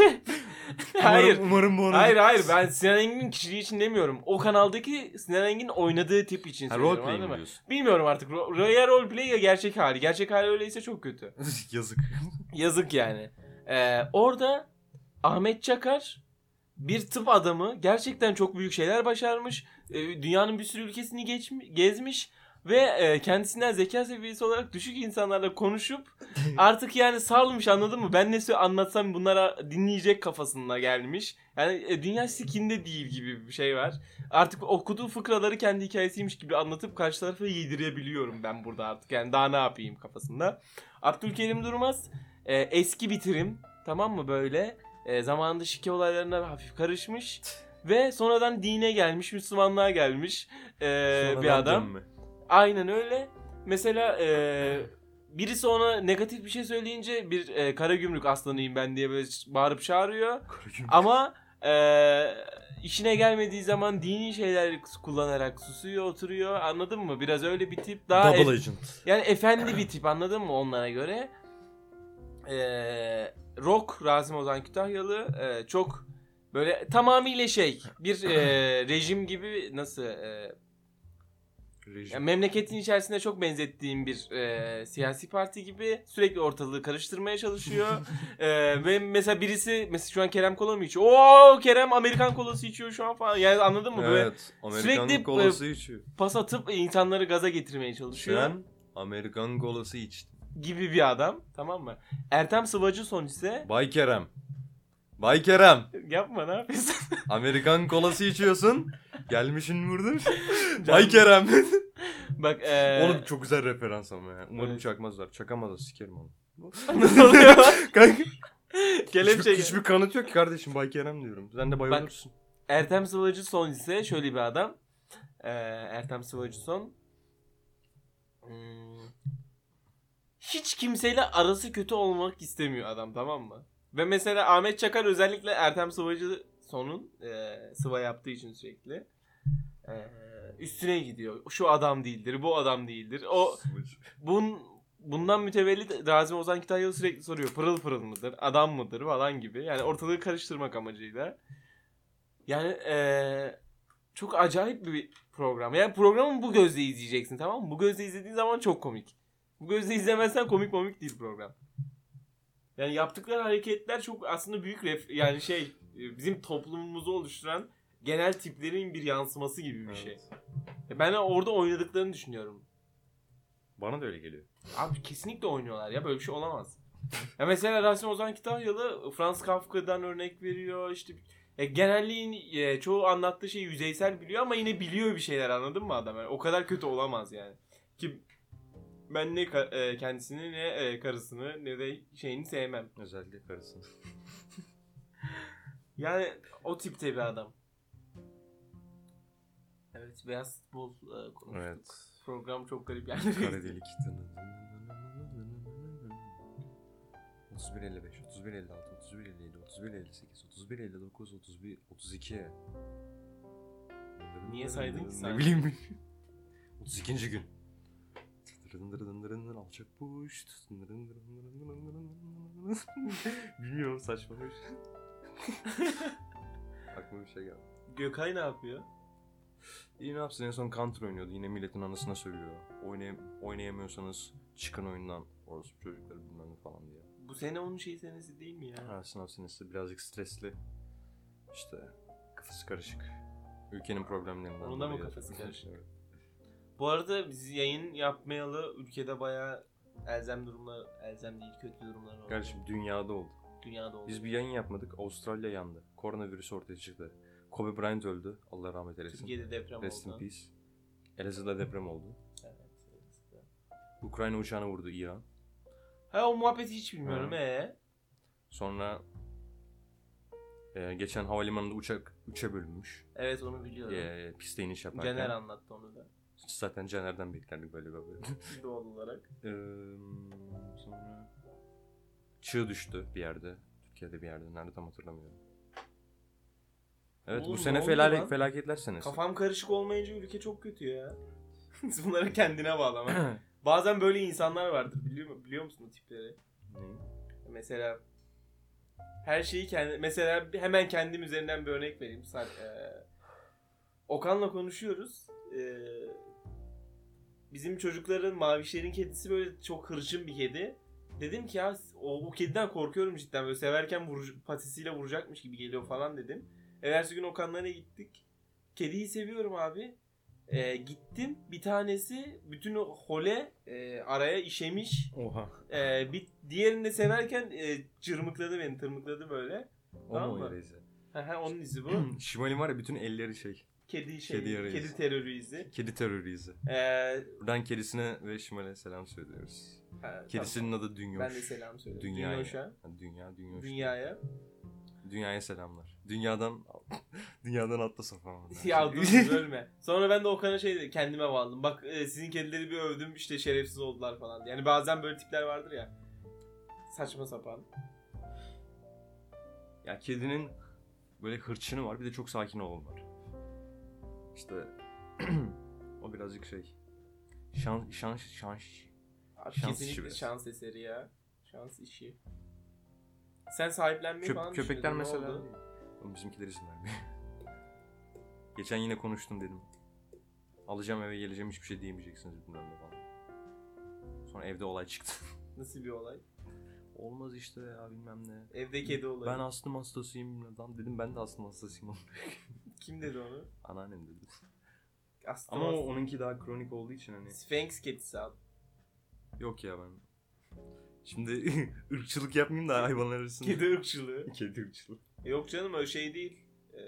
Hayır. Umarım bu Hayır ben Sinan Engin'in kişiliği için demiyorum. O kanaldaki Sinan Engin'in oynadığı tip için söylüyorum. Roleplay mi Anladın mı? diyorsun? Bilmiyorum artık. Ya roleplay ya gerçek hali. Gerçek hali öyleyse çok kötü. Yazık. Yazık yani. Orada Ahmet Çakar bir tıp adamı, gerçekten çok büyük şeyler başarmış. Dünyanın bir sürü ülkesini gezmiş ve kendisinden zeka seviyesi olarak düşük insanlarla konuşup artık yani salmış, anladın mı? Ben ne anlatsam bunlara dinleyecek kafasına gelmiş. Yani dünya sikinde değil gibi bir şey var. Artık okuduğu fıkraları kendi hikayesiymiş gibi anlatıp karşı tarafa yedirebiliyorum ben burada artık. Yani daha ne yapayım kafasında. Abdülkerim Durmaz eski bitirim, tamam mı, böyle zamanında şike olaylarına hafif karışmış ve sonradan dine gelmiş, Müslümanlığa gelmiş bir adam. Dönme. Aynen öyle. Mesela birisi ona negatif bir şey söyleyince bir Karagümrük aslanıyım ben diye böyle bağırıp çağırıyor. Ama işine gelmediği zaman dini şeyler kullanarak susuyor, oturuyor. Anladın mı? Biraz öyle bir tip. Daha Double Agent. yani efendi bir tip, anladın mı onlara göre? Rock, Rasim Ozan Kütahyalı çok Böyle tamamıyla bir rejim gibi nasıl Rejim. yani memleketin içerisinde çok benzettiğim bir siyasi parti gibi sürekli ortalığı karıştırmaya çalışıyor. Ve mesela birisi şu an Kerem kola mı içiyor? Oo, Kerem Amerikan kolası içiyor şu an falan. Yani anladın mı? Böyle Evet. Amerikan sürekli kolası içiyor. pas atıp insanları gaza getirmeye çalışıyor. Sen Amerikan kolası içtin. Gibi bir adam, tamam mı? Ertem Sıvacıson ise Bay Kerem. Bay Kerem. yapma, ne yapıyorsun? Amerikan kolası içiyorsun. Gelmişin burada. Bay Kerem. Bak Oğlum çok güzel referans ama ya. Umarım Evet. çakmazlar. Çakamazlar, sikerim onu. ne oluyor? Kanka. Kelepçe. Hiçbir kanıt yok ki kardeşim, Bay Kerem diyorum. Sen de bay Bak. olursun. Ertem Sıvacıson ise şöyle bir adam. Ertem Sıvacıson hiç kimseyle arası kötü olmak istemiyor adam, tamam mı? Ve mesela Ahmet Çakar özellikle Ertem Sıvacıson'un sıva yaptığı için sürekli üstüne gidiyor. Şu adam değildir, bu adam değildir. Bundan mütevellit Rasim Ozan Kütahyalı sürekli soruyor. Pırıl pırıl mıdır, adam mıdır falan gibi. Yani ortalığı karıştırmak amacıyla. Yani çok acayip bir program. Yani programı bu gözle izleyeceksin, tamam mı? Bu gözle izlediğin zaman çok komik. Bu gözle izlemezsen komik değil program. Yani yaptıkları hareketler çok aslında büyük yani bizim toplumumuzu oluşturan genel tiplerin bir yansıması gibi bir şey. Ben orada oynadıklarını düşünüyorum. Bana da öyle geliyor. Abi kesinlikle oynuyorlar ya, böyle bir şey olamaz. Ya mesela Rasim Ozan Kütahyalı Franz Kafka'dan örnek veriyor işte. Genelliğin çoğu anlattığı şeyi yüzeysel biliyor ama yine biliyor bir şeyler, anladın mı adam? Yani o kadar kötü olamaz yani. Ki ben ne kendisini ne karısını ne de şeyini sevmem. Özellikle karısını. Yani o tipte bir adam. Evet, beyaz futbol konuştuk. Evet. Program çok garip yani. Kara delik. 31.55, 31.56, 31.57, 31.58, 31.59, 31, 32. Niye saydın ki sen? Ne bileyim. 32. gün. Alçak puş. Bilmiyorum, saçmamış. Aklıma bir şey geldi. Gökay ne yapıyor? İyi, ne yapsın, en son Counter oynuyordu. Yine milletin anasına sövüyor. Oynayamıyorsanız çıkın oyundan. Orası çocukları bilmem ne falan diye. Bu sene onun senesi değil mi ya? Ha, sınav senesi birazcık stresli. İşte kafası karışık. Ülkenin problemlerinden. Onun da mı dolayı. kafası karışık? Evet. Bu arada biz yayın yapmayalı ülkede bayağı elzem değil, kötü durumlar oldu. Kardeşim dünyada oldu. Dünyada oldu. Biz bir yayın yapmadık. Avustralya yandı. Koronavirüs ortaya çıktı. Kobe Bryant öldü. Allah rahmet eylesin. Türkiye'de deprem Rest oldu. in peace. Elazığ'da deprem oldu. Evet. Ukrayna uçağını vurdu İran. Ha, o muhabbeti hiç bilmiyorum. Ha. Sonra geçen havalimanında uçak 3'e bölünmüş. Evet, onu biliyorum. Piste iniş yaparken. Caner anlattı onu da. Zaten Caner'den beklerdik böyle bir haberi. Doğal olarak. Sonra çığ düştü bir yerde. Türkiye'de bir yerde. Nerede tam hatırlamıyorum. Evet, Oğlum, bu sene ne oldu lan? felaketler senesi. Kafam karışık olmayınca ülke çok kötü ya. Bunları kendine bağlama. Bazen böyle insanlar vardır, biliyor musun o tipleri? Ne? Mesela her şeyi mesela hemen kendim üzerinden bir örnek vereyim. Okan'la konuşuyoruz. Bizim çocukların, Mavişlerin kedisi böyle çok hırçın bir kedi. Dedim ki ya o kediden korkuyorum cidden, böyle severken patisiyle vuracakmış gibi geliyor falan dedim. Ertesi gün Okan'lara gittik. Kediyi seviyorum abi. Gittim, bir tanesi bütün o hole araya işemiş. Oha. Bir diğerini de severken cırmıkladı beni, tırmıkladı böyle. O Tamam mu mı? o izi? Onun izi bu. Şimal'in var ya, bütün elleri şey. Kedi yarayız. kedi terörü izi. Kedi terörü izi. Buradan kedisine ve Şimal'e selam söylüyoruz. Kedisinin adı Dünyoş. Ben de selam söylüyorum. Dünyaya. Dünyoş'a. Dünyoş. Dünyaya. Dünyaya selamlar. Dünyadan atla safa. Ya dur ölme. Sonra ben de Okan'a kendime bağladım. Bak sizin kedileri bir övdüm, işte şerefsiz oldular falan. Yani bazen böyle tipler vardır ya. Saçma sapan. Ya kedinin böyle hırçını var, bir de çok sakin oğlum var. İşte o birazcık şans Abi Şans işi kesinlikle biraz. şans eseri ya. Şans işi. Sen sahiplenmeyi falan köpekler düşünüyordun, ne mesela. oldu? Oğlum bizimkiler izin vermiyor. Geçen yine konuştum dedim. Alacağım eve geleceğim hiçbir şey diyemeyeceksiniz bilmem ne falan. Sonra evde olay çıktı. Nasıl bir olay? Olmaz işte ya bilmem ne. Evde kedi olayı. Ben astım hastasıyım. Lan dedim ben de astım hastasıyım. Kim dedi onu? Anneannem dedi. Astım Ama hastası. onunki daha kronik olduğu için hani. Sphinx kedisi al. Yok ya ben. Şimdi ırkçılık yapmayayım da hayvanlar arasında. Kedi ırkçılığı. Kedi ırkçılığı. Yok canım öyle şey değil.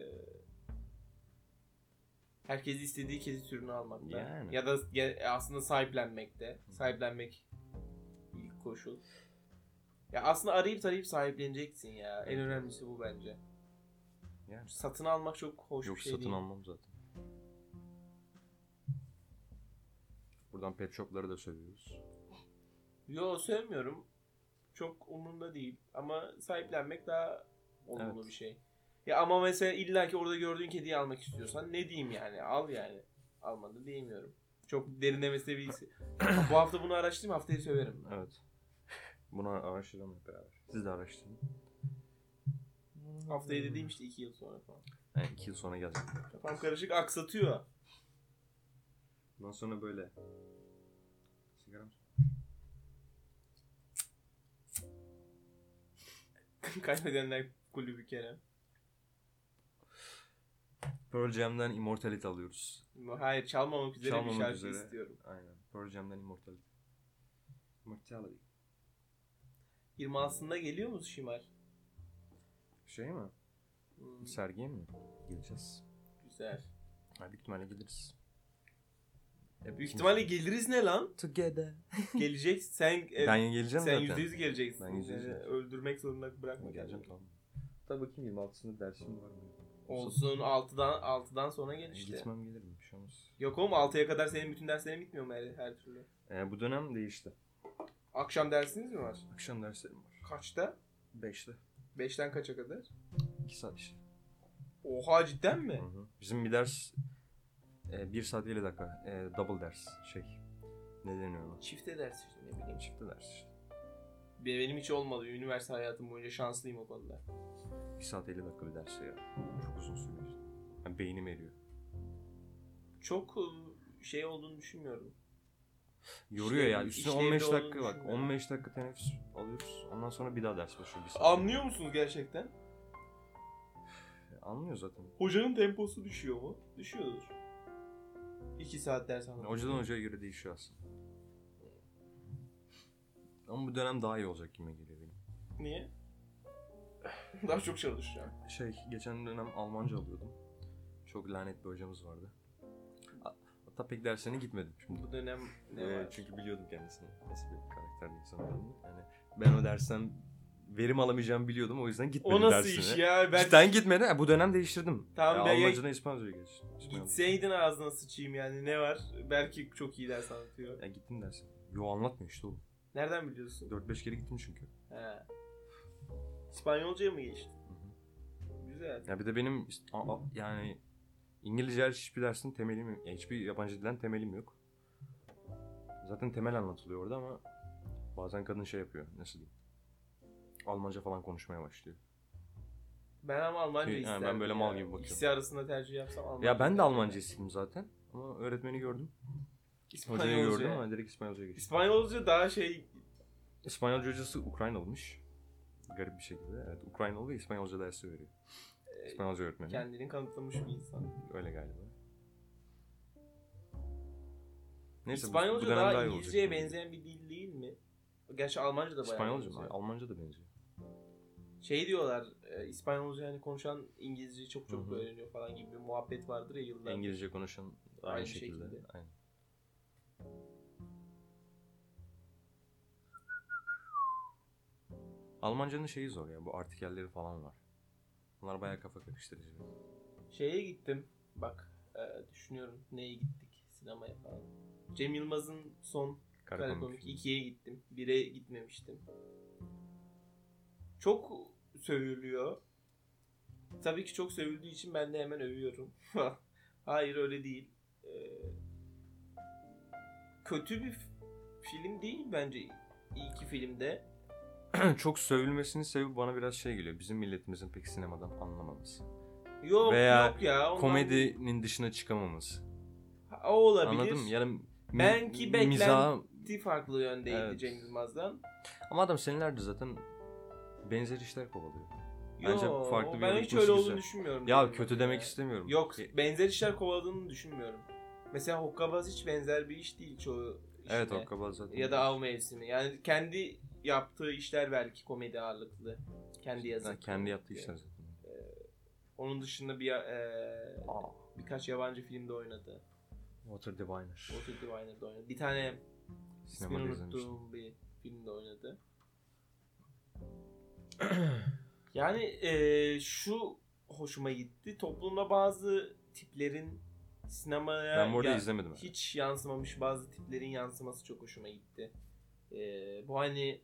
Herkes istediği kedi türünü almakta. Yani. Ya da aslında sahiplenmekte. Sahiplenmek ilk koşul. Ya aslında arayıp tarayıp sahipleneceksin ya. En önemlisi bu bence. Yani. Satın almak çok hoş Yok bir şey satın değil. almam zaten. Buradan pet shopları da sövüyoruz. Yo sevmiyorum. Çok umurumda değil. Ama sahiplenmek daha olumlu Evet. bir şey. Ya ama mesela illaki orada gördüğün kediyi almak istiyorsan ne diyeyim yani? Al yani. Almadı diyemiyorum. Çok derinlemesine bilgisi. Bu hafta bunu araştırayım, haftaya söverim. Evet. Bunu araştıralım hep beraber. Siz de araştırın. Haftaya dediğim işte 2 yıl sonra falan. Yani 2 yıl sonra geleceğim. Kafam karışık aksatıyor. Bundan sonra böyle. Sigaram. Kaybedenler kulübü Kerem. Pearl Jam'den Immortality alıyoruz. Hayır çalmamak üzere Çalmamak bir şarkı üzere. istiyorum. Aynen. Pearl Jam'den Immortality. Immortality. 26'sında geliyor mu Şimar? Şey mi? Sergiye mi? Geleceğiz. Güzel. Ha, büyük ihtimalle geliriz. Büyük ihtimalle geliriz ne lan? Together. Gelecek. Sen Ben geleceğim sen zaten. %100 geleceksin. Ben %100 geleceğim. Öldürmek zorunda bırakma Geleceğim kendini. tamam. Tabii bakayım 26'sında dersim var mı? Olsun 6'dan sonra gel işte. Gitmem gelirim bir şey olmaz. Yok oğlum 6'ya kadar senin bütün derslerin bitmiyor mu her türlü? Bu dönem değişti. Akşam dersiniz mi var? Akşam derslerim var. Kaçta? 5'te. 5'ten kaça kadar? 2 saat işte. Oha cidden mi? Hı hı. Bizim bir ders 1 saat 50 dakika. Double ders şey. Ne deniyor ona? Çifte ders işte ne bileyim. Çıktı ders işte. Benim hiç olmadı. Üniversite hayatım boyunca şanslıyım o konuda. 1 saat 50 dakika bir ders ya. Çok uzun sürüyor işte. Yani beynim eriyor. Çok şey olduğunu düşünmüyorum. Yoruyor ya. Üstüne işlevli 15 olduğunu dakika bak. düşünmüyorum. 15 dakika teneffüs alıyoruz. Ondan sonra bir daha ders başlıyor. 1 saat. Anlıyor musunuz gerçekten? Anlıyor zaten. Hocanın temposu düşüyor mu? Düşüyordur. 2 saat ders anlatıyor. Hocadan hocaya göre değişiyor aslında. Ama bu dönem daha iyi olacak gibi geliyor benim. Niye? Daha çok çalışacağım. Geçen dönem Almanca alıyordum. Çok lanet bir hocamız vardı. Hatta pek derslerine gitmedim şimdi. Bu dönem ne var? Çünkü biliyordum kendisini. Nasıl bir karakterli insan olduğunu. Yani ben o dersten verim alamayacağımı biliyordum. O yüzden gitmedim O nasıl dersine. iş ya? Ben Cidden gitmedi. Bu dönem değiştirdim. Tamam, ben Almancadan İspanyolca'ya geçtim. gitseydin ağzına sıçayım yani ne var? Belki çok iyi ders anlatıyor. Ya gittim derse. Yo anlatmıyor işte oğlum. Nereden biliyorsun? 4-5 kere gittim çünkü. He. İspanyolcaya mı geçtin? Hı hı. Güzel. Ya bir de benim yani İngilizce hariç hiçbir dersin temelim yok. Yani hiçbir yabancı dilden temelim yok. Zaten temel anlatılıyor orada ama bazen kadın şey yapıyor. Nasıl diyeyim? Almanca falan konuşmaya başlıyor. Ben ama Almanca Yani isterdim. ben böyle ya. mal gibi bakıyorum. İkisi arasında tercih yapsam Almanca. Ya ben de isterdim. Almanca istedim zaten. Ama öğretmeni gördüm. Hocayı gördüm İspanyolca. ama direkt İspanyolca'ya geçtim. İspanyolca daha şey... İspanyolca hocası Ukraynalıymış. Garip bir şekilde. Evet, Ukraynalı ve İspanyolca dersi veriyor. İspanyolca öğretmeni. Kendini kanıtlamış bir insan. Öyle galiba. Neyse İspanyolca bu dönem daha iyi olacak İngilizceye gibi. benzeyen bir dil değil mi? Gerçi Almanca da bayağı İspanyolca mı? benziyor. Almanca da benziyor. Şey diyorlar, İspanyolca hani konuşan İngilizceyi çok Hı hı. öğreniyor falan gibi bir muhabbet vardır ya yıllardır. İngilizce konuşan aynı Aynı şekilde. şekilde. Aynen. Almancanın şeyi zor ya. Bu artikelleri falan var. Bunlar bayağı kafa karıştırıcı. Şeye gittim, bak düşünüyorum neye gittik sinemaya falan. Cem Yılmaz'ın son Karakomik 2'ye gittim. 1'e gitmemiştim. Çok sövülüyor. Tabii ki çok sövüldüğü için ben de hemen övüyorum. Hayır öyle değil. Kötü bir film değil bence ilk filmde. çok sövülmesinin sebebi bana biraz şey geliyor. Bizim milletimizin pek sinemadan anlamaması. Yok Veya yok ya. ondan komedinin dışına çıkamaması. O olabilir. Anladın mı? Yani Belki mizah... beklenti farklı yöndeydi Evet. Cem Yılmaz'dan. Ama adam senelerdir zaten benzer işler kovalıyor. Bence Yo, farklı bir ben yere hiç gitmesi öyle güzel. olduğunu düşünmüyorum. Ya Cem kötü Yılmaz'ın demek ya. istemiyorum. Yok, benzer işler kovaladığını düşünmüyorum. Mesela Hokkabaz hiç benzer bir iş değil çoğu işte. Evet, Hokkabaz zaten. Ya da Av Mevsimi. Yani kendi yaptığı işler belki komedi ağırlıklı. Kendi yazıp. Kendi yaptığı işler zaten. Onun dışında birkaç yabancı filmde oynadı. Water Diviner. Water Diviner'da oynadı. Bir tane ismini Sinemada izlemiştim. unuttuğum bir filmde oynadı. Yani şu hoşuma gitti. Toplumda bazı tiplerin sinemaya Ben bu arada izlemedim. hiç yansımamış bazı tiplerin yansıması çok hoşuma gitti. Bu hani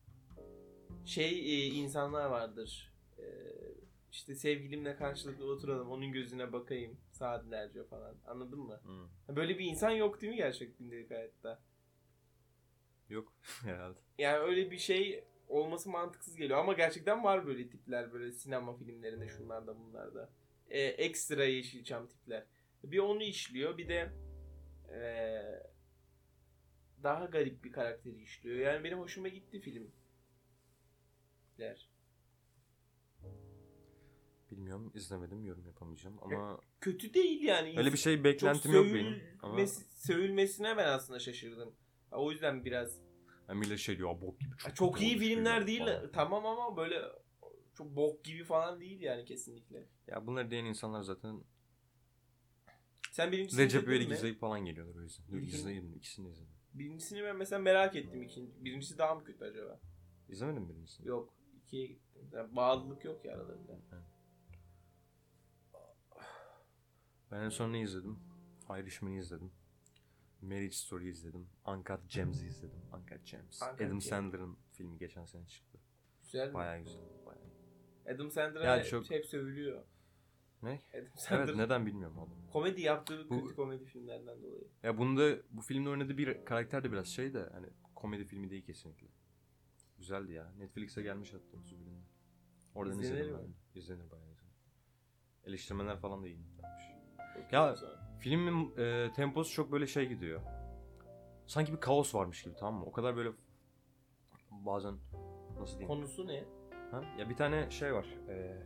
insanlar vardır. İşte sevgilimle karşılıklı oturalım, onun gözüne bakayım saatlerce falan. Anladın mı? Böyle bir insan yok değil mi gerçekten gündelik hayatta? Yok herhalde. Yani öyle bir şey olması mantıksız geliyor ama gerçekten var böyle tipler, böyle sinema filmlerinde, şunlarda bunlarda. Ekstra Yeşilçam tipler. Bir onu işliyor, bir de daha garip bir karakteri işliyor. Yani benim hoşuma gitti filmler. Bilmiyorum, izlemedim, yorum yapamayacağım ama Kötü değil yani. öyle bir şey beklentim çok yok benim. Ama sövülmesine ben aslında şaşırdım. O yüzden biraz millet şey diyor, bok gibi. çok iyi olmuş filmler diyor değil falan. tamam ama böyle çok bok gibi falan değil yani kesinlikle. Ya bunları diyen insanlar zaten Sen birincisini Recep izledin İvedik mi? izleyip falan geliyorlar o yüzden. Dur İlkin- izleyelim, ikisini de izledim. Birincisini ben mesela merak ettim. Birincisi daha mı kötü acaba? İzlemedin mi birincisini? Yok. 2'ye gittim. Yani bağlılık yok ya aralarında. Ben en son ne izledim? Irishman'ı izledim. Marriage Story izledim. Uncut Gems'i izledim. Uncut Gems. Uncut Adam Gems. Sandler'ın filmi geçen sene çıktı. Güzel mi? Bayağı güzel. Bayağı. Adam Sandler'a Ya hep, çok- hep sövülüyor. Ne? Adam Sandler Evet, neden bilmiyorum oğlum. komedi yaptığı Bu- kötü komedi filmlerden dolayı. Ya bu filmde oynadığı bir karakter de biraz şey de hani komedi filmi değil kesinlikle. Güzeldi ya. Netflix'e gelmiş hatta Zubin'in. Oradan İzlenir izledim mi? ben. İzlenir bayağı izlenir. Eleştirmenler falan da iyi yapmış. Bakıyorum Ya- sonra. Filmin temposu çok böyle şey gidiyor. Sanki bir kaos varmış gibi, tamam mı? O kadar böyle bazen nasıl diyeyim? Konusu ne? Ha? Ya bir tane şey var.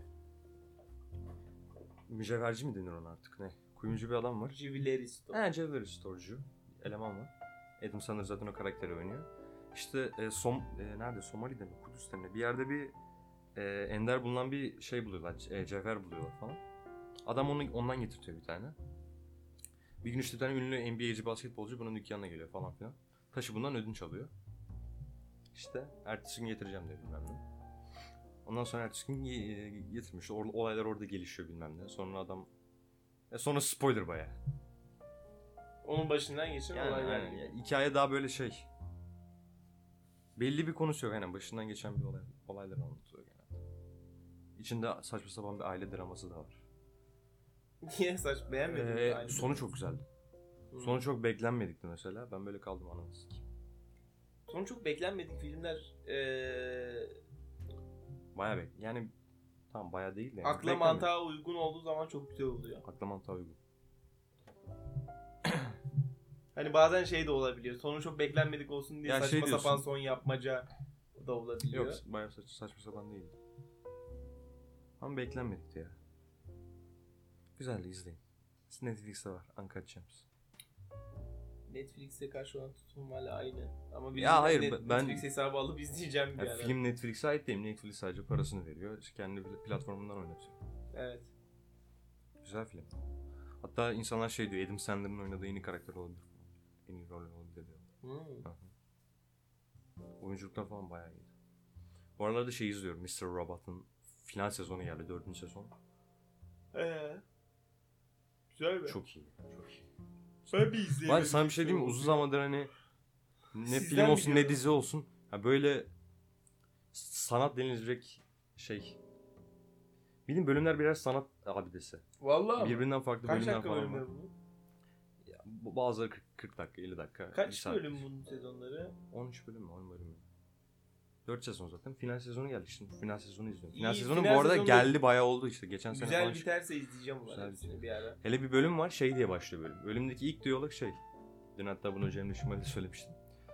Mücevherci mi denir ona artık, ne? Kuyumcu bir adam var. Civileristo. Cevher storecu eleman var. Adam Sandler zaten o karakteri oynuyor. İşte nerede? Somali'de mi? Kudüs'te mi? Bir yerde bir ender bulunan bir şey buluyorlar. Cevher buluyorlar falan. Adam ondan getirtiyor bir tane. Bir gün işte bir tane ünlü NBA'ci basketbolcu bunun dükkanına geliyor falan filan. Taşı bundan ödünç alıyor. İşte ertesi gün getireceğim diyor bilmem ne. Ondan sonra ertesi gün getirmiş. Olaylar orada gelişiyor bilmem ne. Sonra adam... sonra spoiler bayağı. Onun başından geçen Yani, olaylar. yani hikaye daha böyle şey. Belli bir konusu yok. Yani başından geçen bir olaylar anlatıyor genelde. İçinde saçma sapan bir aile draması da var. Niye beğenmedin mi? Aynı Sonu çok güzeldi. Hı. Sonu çok beklenmedikti mesela. Ben böyle kaldım, ananı sikeyim. Sonu çok beklenmedik filmler Bayağı yani tamam bayağı değil de. Yani. akla mantığa uygun olduğu zaman çok güzel oluyor. Akla mantığa uygun. Hani bazen şey de olabiliyor. Sonu çok beklenmedik olsun diye Ya saçma şey diyorsun. sapan son yapmaca da olabiliyor. Yok bayağı saçma sapan değildi. Ama beklenmedikti ya. Güzeldi, izleyin. Netflix'te var. Uncut Gems. Netflix'e karşı olan tutum hala aynı. Ama bir Ya hayır, Netflix hesabı alıp izleyeceğim bir Ya ara. film Netflix'e ait değil. Netflix sadece parasını veriyor. İşte kendi platformundan oynatıyor. Evet. Güzel film. Hatta insanlar şey diyor, Adam Sandler'ın oynadığı en iyi karakter olabilir. En iyi rol olabilir diyor. Hmm. Oyunculuklar falan bayağı iyiydi. Bu aralarda şey izliyorum. Mr. Robot'ın final sezonu geldi. 4. sezon. Güzel be. Çok iyi. Çok iyi. Ben bir izleyemedim. Var sana bir şey diyeyim mi? Uzun zamandır hani ne Sizden film olsun biliyorum. ne dizi olsun. Ha böyle sanat denilecek şey. Bildiğin bölümler birer sanat abidesi. Vallahi mi? Birbirinden farklı Kaç bölümler dakika falan bölümler var. bu? Ya, bazıları 40 dakika, 50 dakika. bir Kaç saat. bölüm bunun sezonları? 13 bölüm mü? 10 bölüm mü? 4 sezon zaten. Final sezonu geldi şimdi. Final sezonu izliyorum. İyi, Final sezonu final bu arada sezonu geldi, bayağı oldu işte. Geçen sene Güzel falan çıktı. biterse izleyeceğim Güzel bunları hepsini bir ara. Hele bir bölüm var, şey diye başlıyor bölüm. Bölümdeki ilk diyalog şey. Dün hatta bunu Cemre Şimal'de söylemiştim.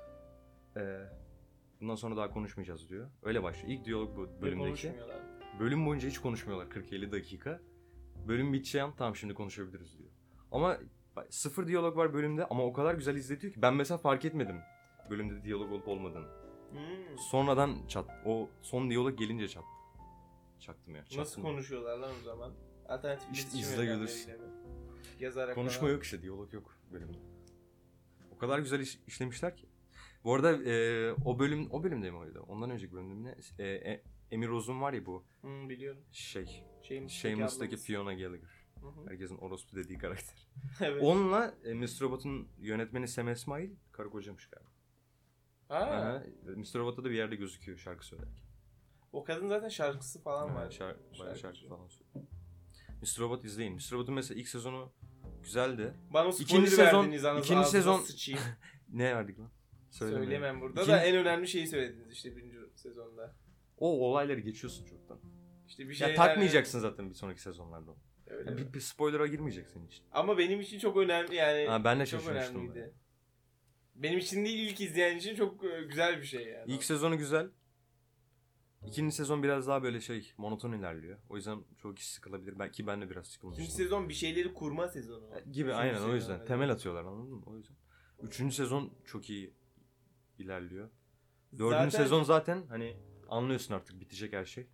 Bundan sonra daha konuşmayacağız diyor. Öyle başlıyor. İlk diyalog bu bölümdeki. Konuşmuyorlar. Bölüm boyunca hiç konuşmuyorlar 40-50 dakika. Bölüm biteceği an tamam şimdi konuşabiliriz diyor. Ama sıfır diyalog var bölümde ama o kadar güzel izletiyor ki ben mesela fark etmedim bölümde diyalog olup olmadığını. Sonradan o son diyalog gelince çaktım ya. Nasıl konuşuyorlar lan o zaman? Alternatif İşte iletişim izle yöntemleriyle görürsün. mi? Yazarak Konuşma falan. yok işte, diyalog yok bölümde. O kadar güzel işlemişler ki. Bu arada o bölümde mi oydu? Ondan önceki bölümde ne? Emir Ozun var ya bu Biliyorum. Shameless'taki ablamız. Fiona Gallagher. Hı hı. Herkesin orospu dediği karakter. Evet. Onunla Mr. Robot'un yönetmeni Sam Esmail karı kocamış galiba. Aa, Mr. Robot'ta da bir yerde gözüküyor şarkı söylerken. o kadın zaten şarkısı falan var. Bayağı şarkı falan söylüyor. Mr. Robot izleyin. Mr. Robot'un mesela ilk sezonu güzeldi. Bana İkinci spoiler sezon- verdiniz anasını ikinci ağzına sezon- sıçayım. Ne verdik lan? Söylemem burada İkinci- da en önemli şeyi söylediniz işte birinci sezonda. O olayları geçiyorsun çoktan. İşte bir Ya şeyler... takmayacaksın zaten bir sonraki sezonlarda onu. Öyle Yani mi? bir spoiler'a girmeyeceksin hiç. Ama benim için çok önemli yani. Ha, ben de çok şaşırmıştım önemliydi. Benim için değil, ilk izleyen için çok güzel bir şey yani. İlk sezonu güzel. İkinci sezon biraz daha böyle monoton ilerliyor. O yüzden çoğu kişi sıkılabilir. Belki ben de biraz sıkılmıştım. İkinci sezon bir şeyleri kurma sezonu. Gibi Üçüncü aynen o sezon yüzden. öyle. Temel atıyorlar, anladın mı? O yüzden. Üçüncü sezon çok iyi ilerliyor. Dördüncü sezon zaten hani anlıyorsun artık bitecek her şey.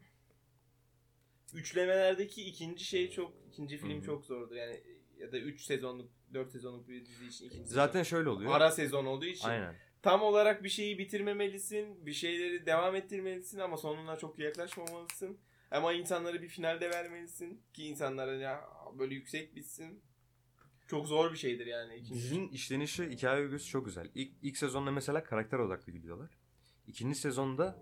Üçlemelerdeki ikinci film Hı-hı. çok zordu yani, ya da 3 sezonluk 4 sezonluk bir dizi için ikinci Zaten şöyle oluyor. ara sezon olduğu için Aynen. tam olarak bir şeyi bitirmemelisin, bir şeyleri devam ettirmelisin ama sonuna çok yaklaşmamalısın. Ama insanlara bir finalde vermelisin ki insanlara ya böyle yüksek bitsin. Çok zor bir şeydir yani. Dizinin işlenişi, hikaye örgüsü çok güzel. İlk sezonda mesela karakter odaklı gidiyorlar. İkinci sezonda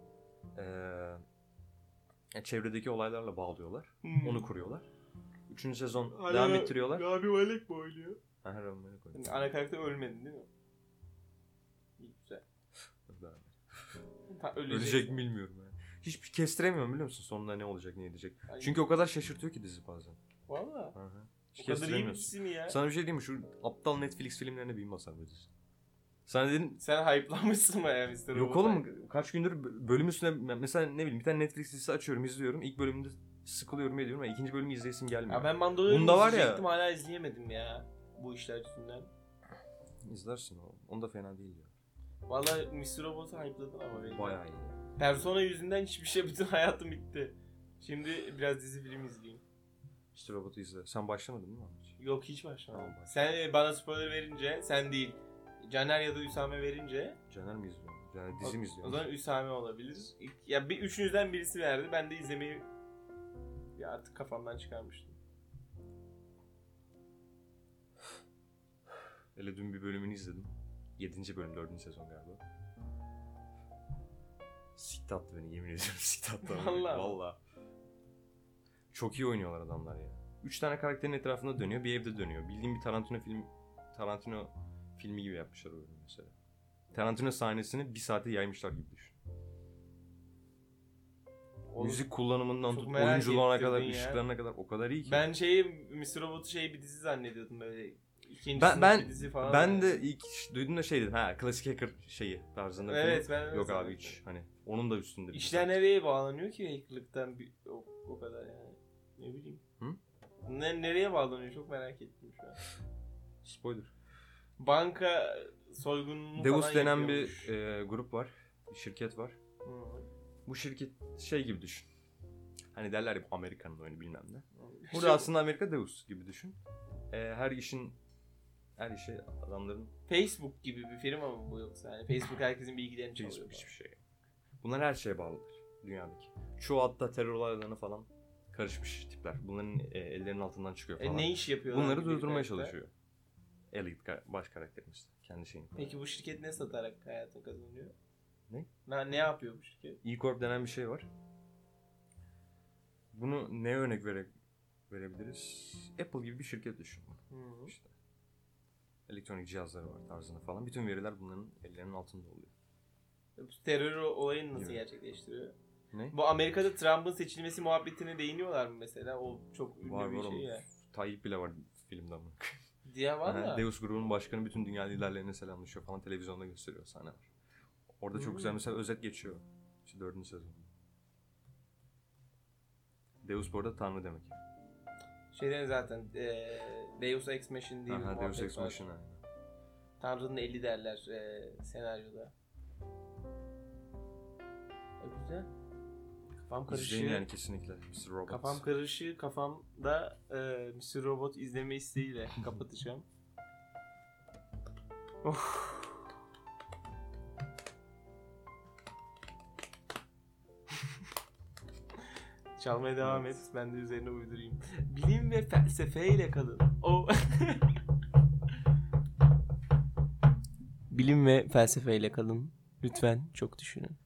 çevredeki olaylarla bağlıyorlar. Onu kuruyorlar. Üçüncü sezon devam ettiriyorlar. Rami Malek mi oynuyor? Aha, Rami Malek oynuyor. Ana karakter ölmedi değil mi? İyi, güzel. Ölecek mi bilmiyorum yani. Hiç kestiremiyorum biliyor musun sonunda ne olacak ne edecek. Ay. Çünkü o kadar şaşırtıyor ki dizi bazen. Valla. Hiç O kadar iyi bir kestiremiyorsun. dizi mi ya? Sana bir şey diyeyim mi? Şu aptal Netflix filmlerine bin basar bu dizi. Sana dedim Sen hype'lanmışsın bayağı Mr. yok Robot oğlum hakkında. kaç gündür bölüm üstüne mesela ne bileyim bir tane Netflix dizisi açıyorum izliyorum. İlk bölümde sıkılıyorum ediyorum ama ikinci bölümü izleyesim gelmiyor. Ya ben Mandalorian'ı Bunda var ya- izleyecektim, hala izleyemedim ya. Bu işler yüzünden. İzlersin o. Onu da fena değil ya. Valla Mr. Robot'u hype'ladın ama beni. Bayağı iyi. Persona yüzünden hiçbir şey, bütün hayatım bitti. Şimdi biraz dizi film izleyeyim. İşte Robot'u izle. Sen başlamadın değil mi hiç? Yok, hiç başlamadım. Tamam, başla. Sen bana spoiler verince, sen değil, Caner ya da Üsame verince Caner mi izliyor? Caner dizi mi izliyor? o zaman Üsame olabilir. Ya bir üçünüzden birisi verdi. Ben de izlemeyi ya artık kafamdan çıkarmıştım. Hele dün bir bölümünü izledim. 7. bölüm 4. sezon galiba. Sikti attı beni, yemin ediyorum sikti attı. Vallahi. Vallahi. Çok iyi oynuyorlar adamlar ya. 3 tane karakterin etrafında dönüyor, bir evde dönüyor. Bildiğim bir Tarantino filmi gibi yapmışlar o bölümü mesela. Tarantino sahnesini 1 saate yaymışlar gibi düşün. Oğlum, Müzik kullanımından çok tut, merak oyuncularına kadar, ettirdin ya. ışıklarına kadar o kadar iyi ki. ben Mr. Robot'u bir dizi zannediyordum böyle. İkinci Ben- sınıf ben- bir dizi falan. Ben de ilk duydum da şey dedim, klasik hacker tarzında bir Evet, film. ben öyle Yok abi zannettim. hiç hani onun da üstünde bir İşler dizi. nereye bağlanıyor ki hackerlıktan o kadar yani. Ne bileyim. Hı? Nereye bağlanıyor, çok merak ettim şu an. Spoiler. Banka soygununu Deus falan denen bir yapıyormuş. grup var. Bir şirket var. Hı. Bu şirket şey gibi düşün. Hani derler ya Amerika'nın oyunu bilmem ne. Şu- Burada aslında Amerika Deus gibi düşün. Her işe adamların Facebook gibi bir firma mı bu yoksa? Yani Facebook herkesin bilgilerini çalıyor. hiçbir şey. Bunlar her şeye bağlıdır dünyadaki. Çoğu hatta terör olaylarına falan karışmış tipler. Bunların ellerinin altından çıkıyor falan. Ne iş yapıyorlar? Bunları gibi durdurmaya karakter? çalışıyor. Elite baş karakterimiz. Kendi şeyini. Peki bu şirket ne satarak hayatını kazanıyor? Ne? Ne yapıyor bu şirket? E-Corp denen bir şey var. Bunu ne örnek verebiliriz? Apple gibi bir şirket düşün. Hı. İşte. Elektronik cihazları var tarzında falan. Bütün veriler bunların ellerinin altında oluyor. Terör olayını nasıl Gibi. gerçekleştiriyor? Ne? Bu Amerika'da Trump'ın seçilmesi muhabbetine değiniyorlar mı mesela? O çok ünlü Var bir var şey oğlum. ya. Tayyip bile var filmde ama. Diye var da. Deus grubunun başkanı bütün dünya liderlerine selamlaşıyor falan, televizyonda gösteriyor, sahne var. Orada çok güzel mesela özet geçiyor. İşte 4. sezon. Deus bu arada tanrı demek. Şeyden zaten Deus Ex Machina diye bir Aha, Deus muhabbet Ex var. Machina. Tanrı'nın eli derler senaryoda. Güzel. Kafam İzleyin karışıyor. yani kesinlikle Mr. Robot. Kafam karışıyor. Kafamda Mr. Robot izleme isteğiyle kapatacağım. Of. Çalmaya devam et. Ben de üzerine uydurayım. Bilim ve felsefeyle kalın. Bilim ve felsefeyle kalın. Lütfen çok düşünün.